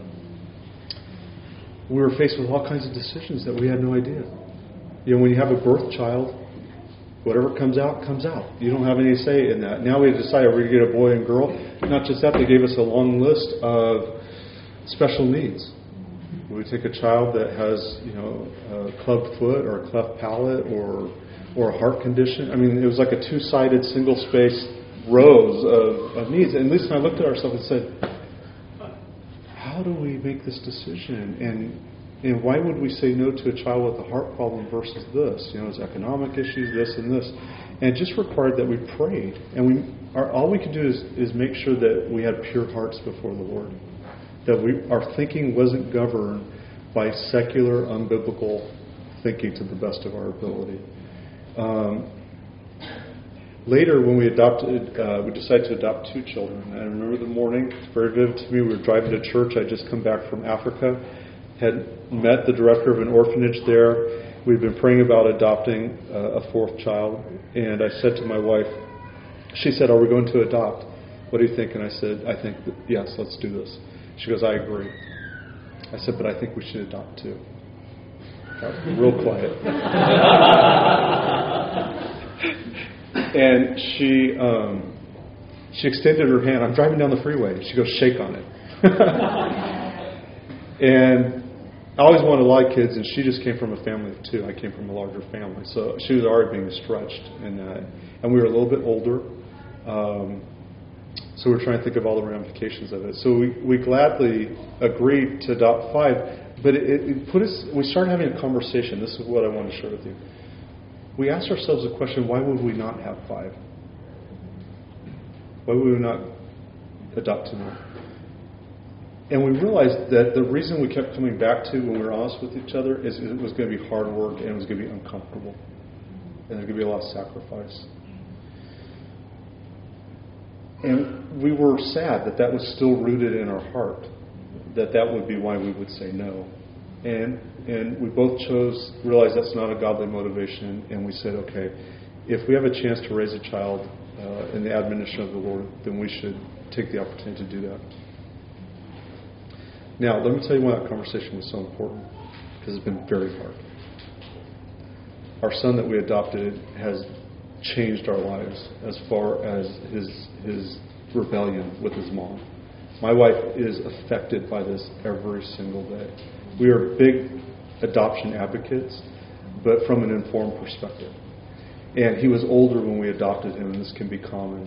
we were faced with all kinds of decisions that we had no idea. You know, when you have a birth child, whatever comes out, comes out. You don't have any say in that. Now we decide are we going to get a boy and girl. Not just that, they gave us a long list of special needs. We take a child that has, you know, a clubbed foot or a cleft palate or or a heart condition. I mean, it was like a two-sided, single-spaced rows of, of needs. And Lisa and I looked at ourselves and said, how do we make this decision? And and why would we say no to a child with a heart problem versus this? You know, it's economic issues, this and this. And it just required that we prayed. And we our, all we could do is, is make sure that we had pure hearts before the Lord. That we our thinking wasn't governed by secular, unbiblical thinking to the best of our ability. Um, later, when we adopted, uh, we decided to adopt two children. And I remember the morning, it's very vivid to me. We were driving to church. I'd just come back from Africa, had met the director of an orphanage there. We'd been praying about adopting uh, a fourth child. And I said to my wife, she said, "Are we going to adopt? What do you think?" And I said, "I think that, yes, let's do this." She goes, "I agree." I said, "But I think we should adopt too." Real quiet. And she um, she extended her hand. I'm driving down the freeway. She goes, "Shake on it." And I always wanted a lot of kids, and she just came from a family of two. I came from a larger family. So she was already being stretched in that. And we were a little bit older. Um, So we're trying to think of all the ramifications of it. So we, we gladly agreed to adopt five, but it, it put us. We started having a conversation. This is what I want to share with you. We asked ourselves the question: why would we not have five? Why would we not adopt two more? And we realized that the reason we kept coming back to, when we were honest with each other, is it was going to be hard work and it was going to be uncomfortable, and there's going to be a lot of sacrifice. And we were sad that that was still rooted in our heart, that that would be why we would say no. And and we both chose, realized that's not a godly motivation, and we said, okay, if we have a chance to raise a child uh, in the admonition of the Lord, then we should take the opportunity to do that. Now, let me tell you why that conversation was so important, because it's been very hard. Our son that we adopted has changed our lives as far as his his rebellion with his mom. My wife is affected by this every single day. We are big adoption advocates, but from an informed perspective. And he was older when we adopted him, and this can be common.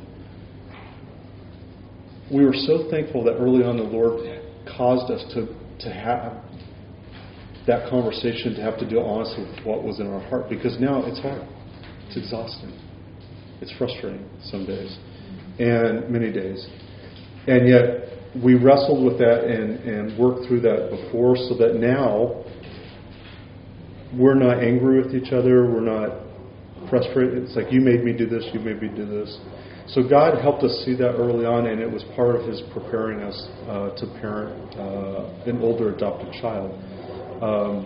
We were so thankful that early on the Lord caused us to, to have that conversation, to have to deal honestly with what was in our heart, because now it's hard. It's exhausting. It's frustrating some days, and many days. And yet, we wrestled with that and, and worked through that before, so that now we're not angry with each other. We're not frustrated. It's like, you made me do this, you made me do this. So God helped us see that early on, and it was part of His preparing us uh, to parent uh, an older adopted child. Um,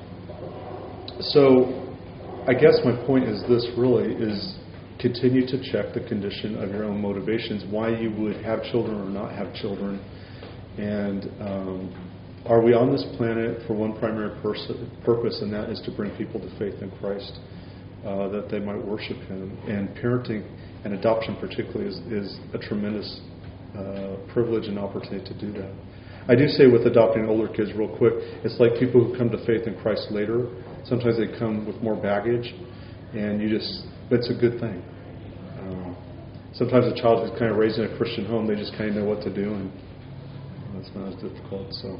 so I guess my point is this really is continue to check the condition of your own motivations, why you would have children or not have children. And um, are we on this planet for one primary pers- purpose, and that is to bring people to faith in Christ, uh, that they might worship Him. And parenting and adoption particularly is, is a tremendous uh, privilege and opportunity to do that. I do say with adopting older kids real quick, it's like people who come to faith in Christ later. Sometimes they come with more baggage, and you just, it's a good thing. Um, sometimes a child who's kind of raised in a Christian home, they just kind of know what to do, and that's not as difficult. So,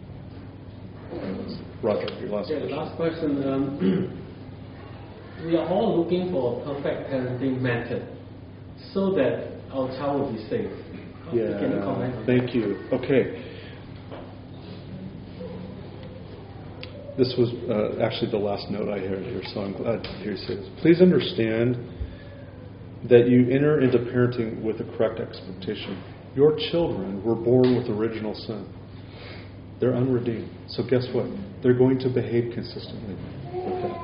Roger, your last yeah, question. The last question. Um, we are all looking for a perfect parenting method so that our child will be safe. Yeah, Can you comment on thank you. Okay. This was uh, actually the last note I heard here, so I'm glad to hear you say this. Please understand that you enter into parenting with a correct expectation. Your children were born with original sin. They're unredeemed. So guess what? They're going to behave consistently with that.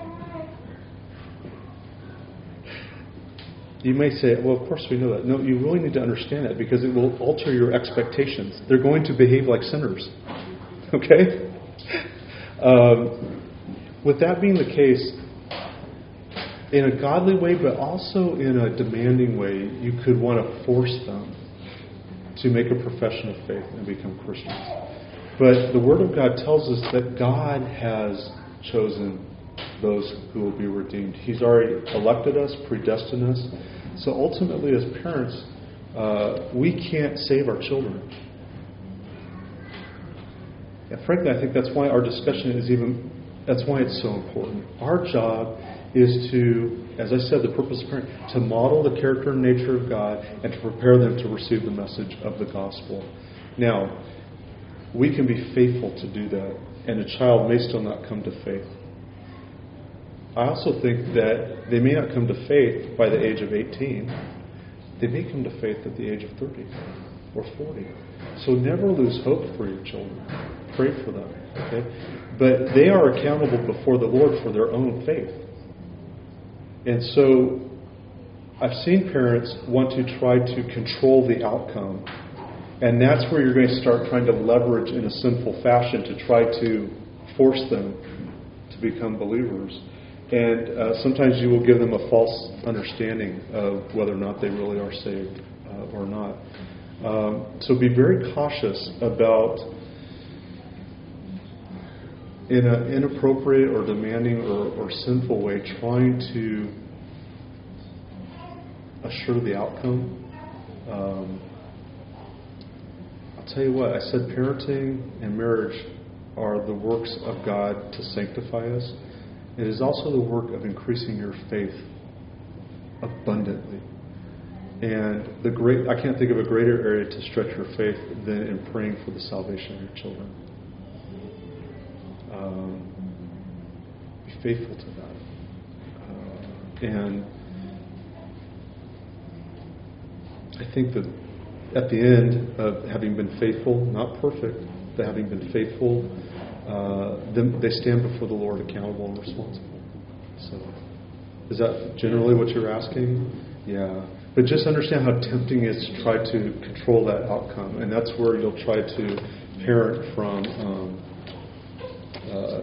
You may say, well, of course we know that. No, you really need to understand that, because it will alter your expectations. They're going to behave like sinners. Okay? Um, with that being the case, in a godly way, but also in a demanding way, you could want to force them to make a profession of faith and become Christians. But the Word of God tells us that God has chosen those who will be redeemed. He's already elected us, predestined us. So ultimately, as parents, uh, we can't save our children. And frankly, I think that's why our discussion is even, that's why it's so important. Our job is to, as I said, the purpose of parenting, to model the character and nature of God and to prepare them to receive the message of the gospel. Now, we can be faithful to do that, and a child may still not come to faith. I also think that they may not come to faith by the age of eighteen. They may come to faith at the age of thirty or forty. So never lose hope for your children. Pray for them. Okay? But they are accountable before the Lord for their own faith. And so I've seen parents want to try to control the outcome. And that's where you're going to start trying to leverage in a sinful fashion to try to force them to become believers. And uh, sometimes you will give them a false understanding of whether or not they really are saved uh, or not. Um, so be very cautious about, in an inappropriate or demanding or, or sinful way, trying to assure the outcome. Um, I'll tell you what, I said parenting and marriage are the works of God to sanctify us. It is also the work of increasing your faith abundantly. And the great, I can't think of a greater area to stretch your faith than in praying for the salvation of your children. Um, be faithful to that. Uh, and I think that at the end of having been faithful, not perfect, but having been faithful, uh, then they stand before the Lord accountable and responsible. So, is that generally what you're asking? Yeah. But just understand how tempting it is to try to control that outcome. And that's where you'll try to parent from um, uh,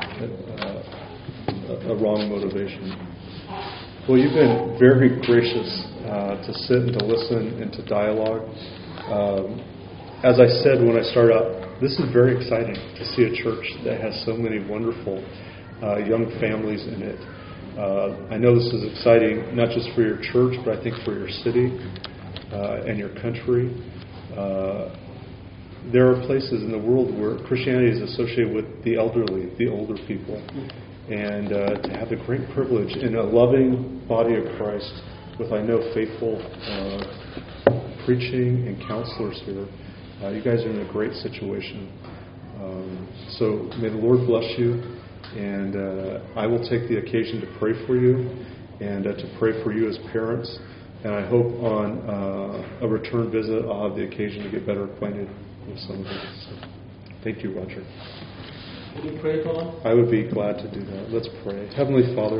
uh, a wrong motivation. Well, you've been very gracious uh, to sit and to listen and to dialogue. Um, as I said when I started out, this is very exciting to see a church that has so many wonderful uh, young families in it. Uh, I know this is exciting not just for your church, but I think for your city uh, and your country. Uh, there are places in the world where Christianity is associated with the elderly, the older people. And uh, to have the great privilege in a loving body of Christ with, I know, faithful uh, preaching and counselors here, uh, you guys are in a great situation. Um, so may the Lord bless you. And uh, I will take the occasion to pray for you and uh, to pray for you as parents. And I hope on uh, a return visit I'll have the occasion to get better acquainted with some of you. So, thank you, Roger. Will you pray for us? I would be glad to do that. Let's pray. Heavenly Father,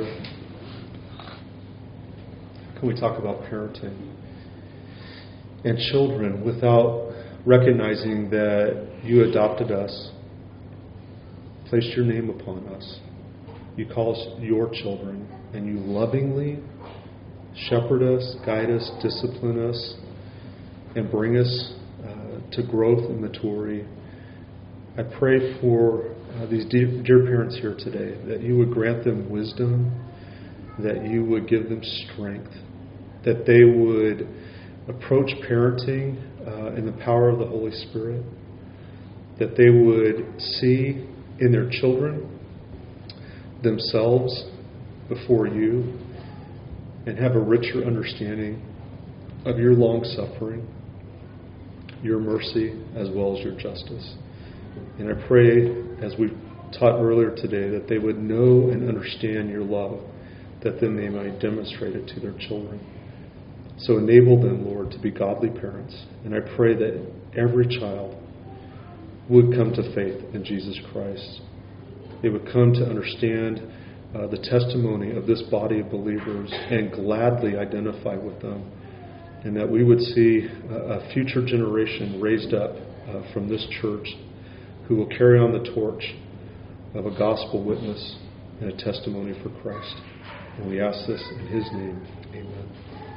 can we talk about parenting and children without recognizing that you adopted us, placed your name upon us. You call us your children, and you lovingly shepherd us, guide us, discipline us, and bring us uh, to growth and maturity. I pray for uh, these dear, dear parents here today, that you would grant them wisdom, that you would give them strength, that they would approach parenting uh, in the power of the Holy Spirit, that they would see in their children themselves before you and have a richer understanding of your long suffering, your mercy, as well as your justice. And I pray, as we taught earlier today, that they would know and understand your love, that then they might demonstrate it to their children. So enable them, Lord, to be godly parents. And I pray that every child would come to faith in Jesus Christ. They would come to understand uh, the testimony of this body of believers and gladly identify with them. And that we would see a, a future generation raised up uh, from this church who will carry on the torch of a gospel witness and a testimony for Christ. And we ask this in His name. Amen.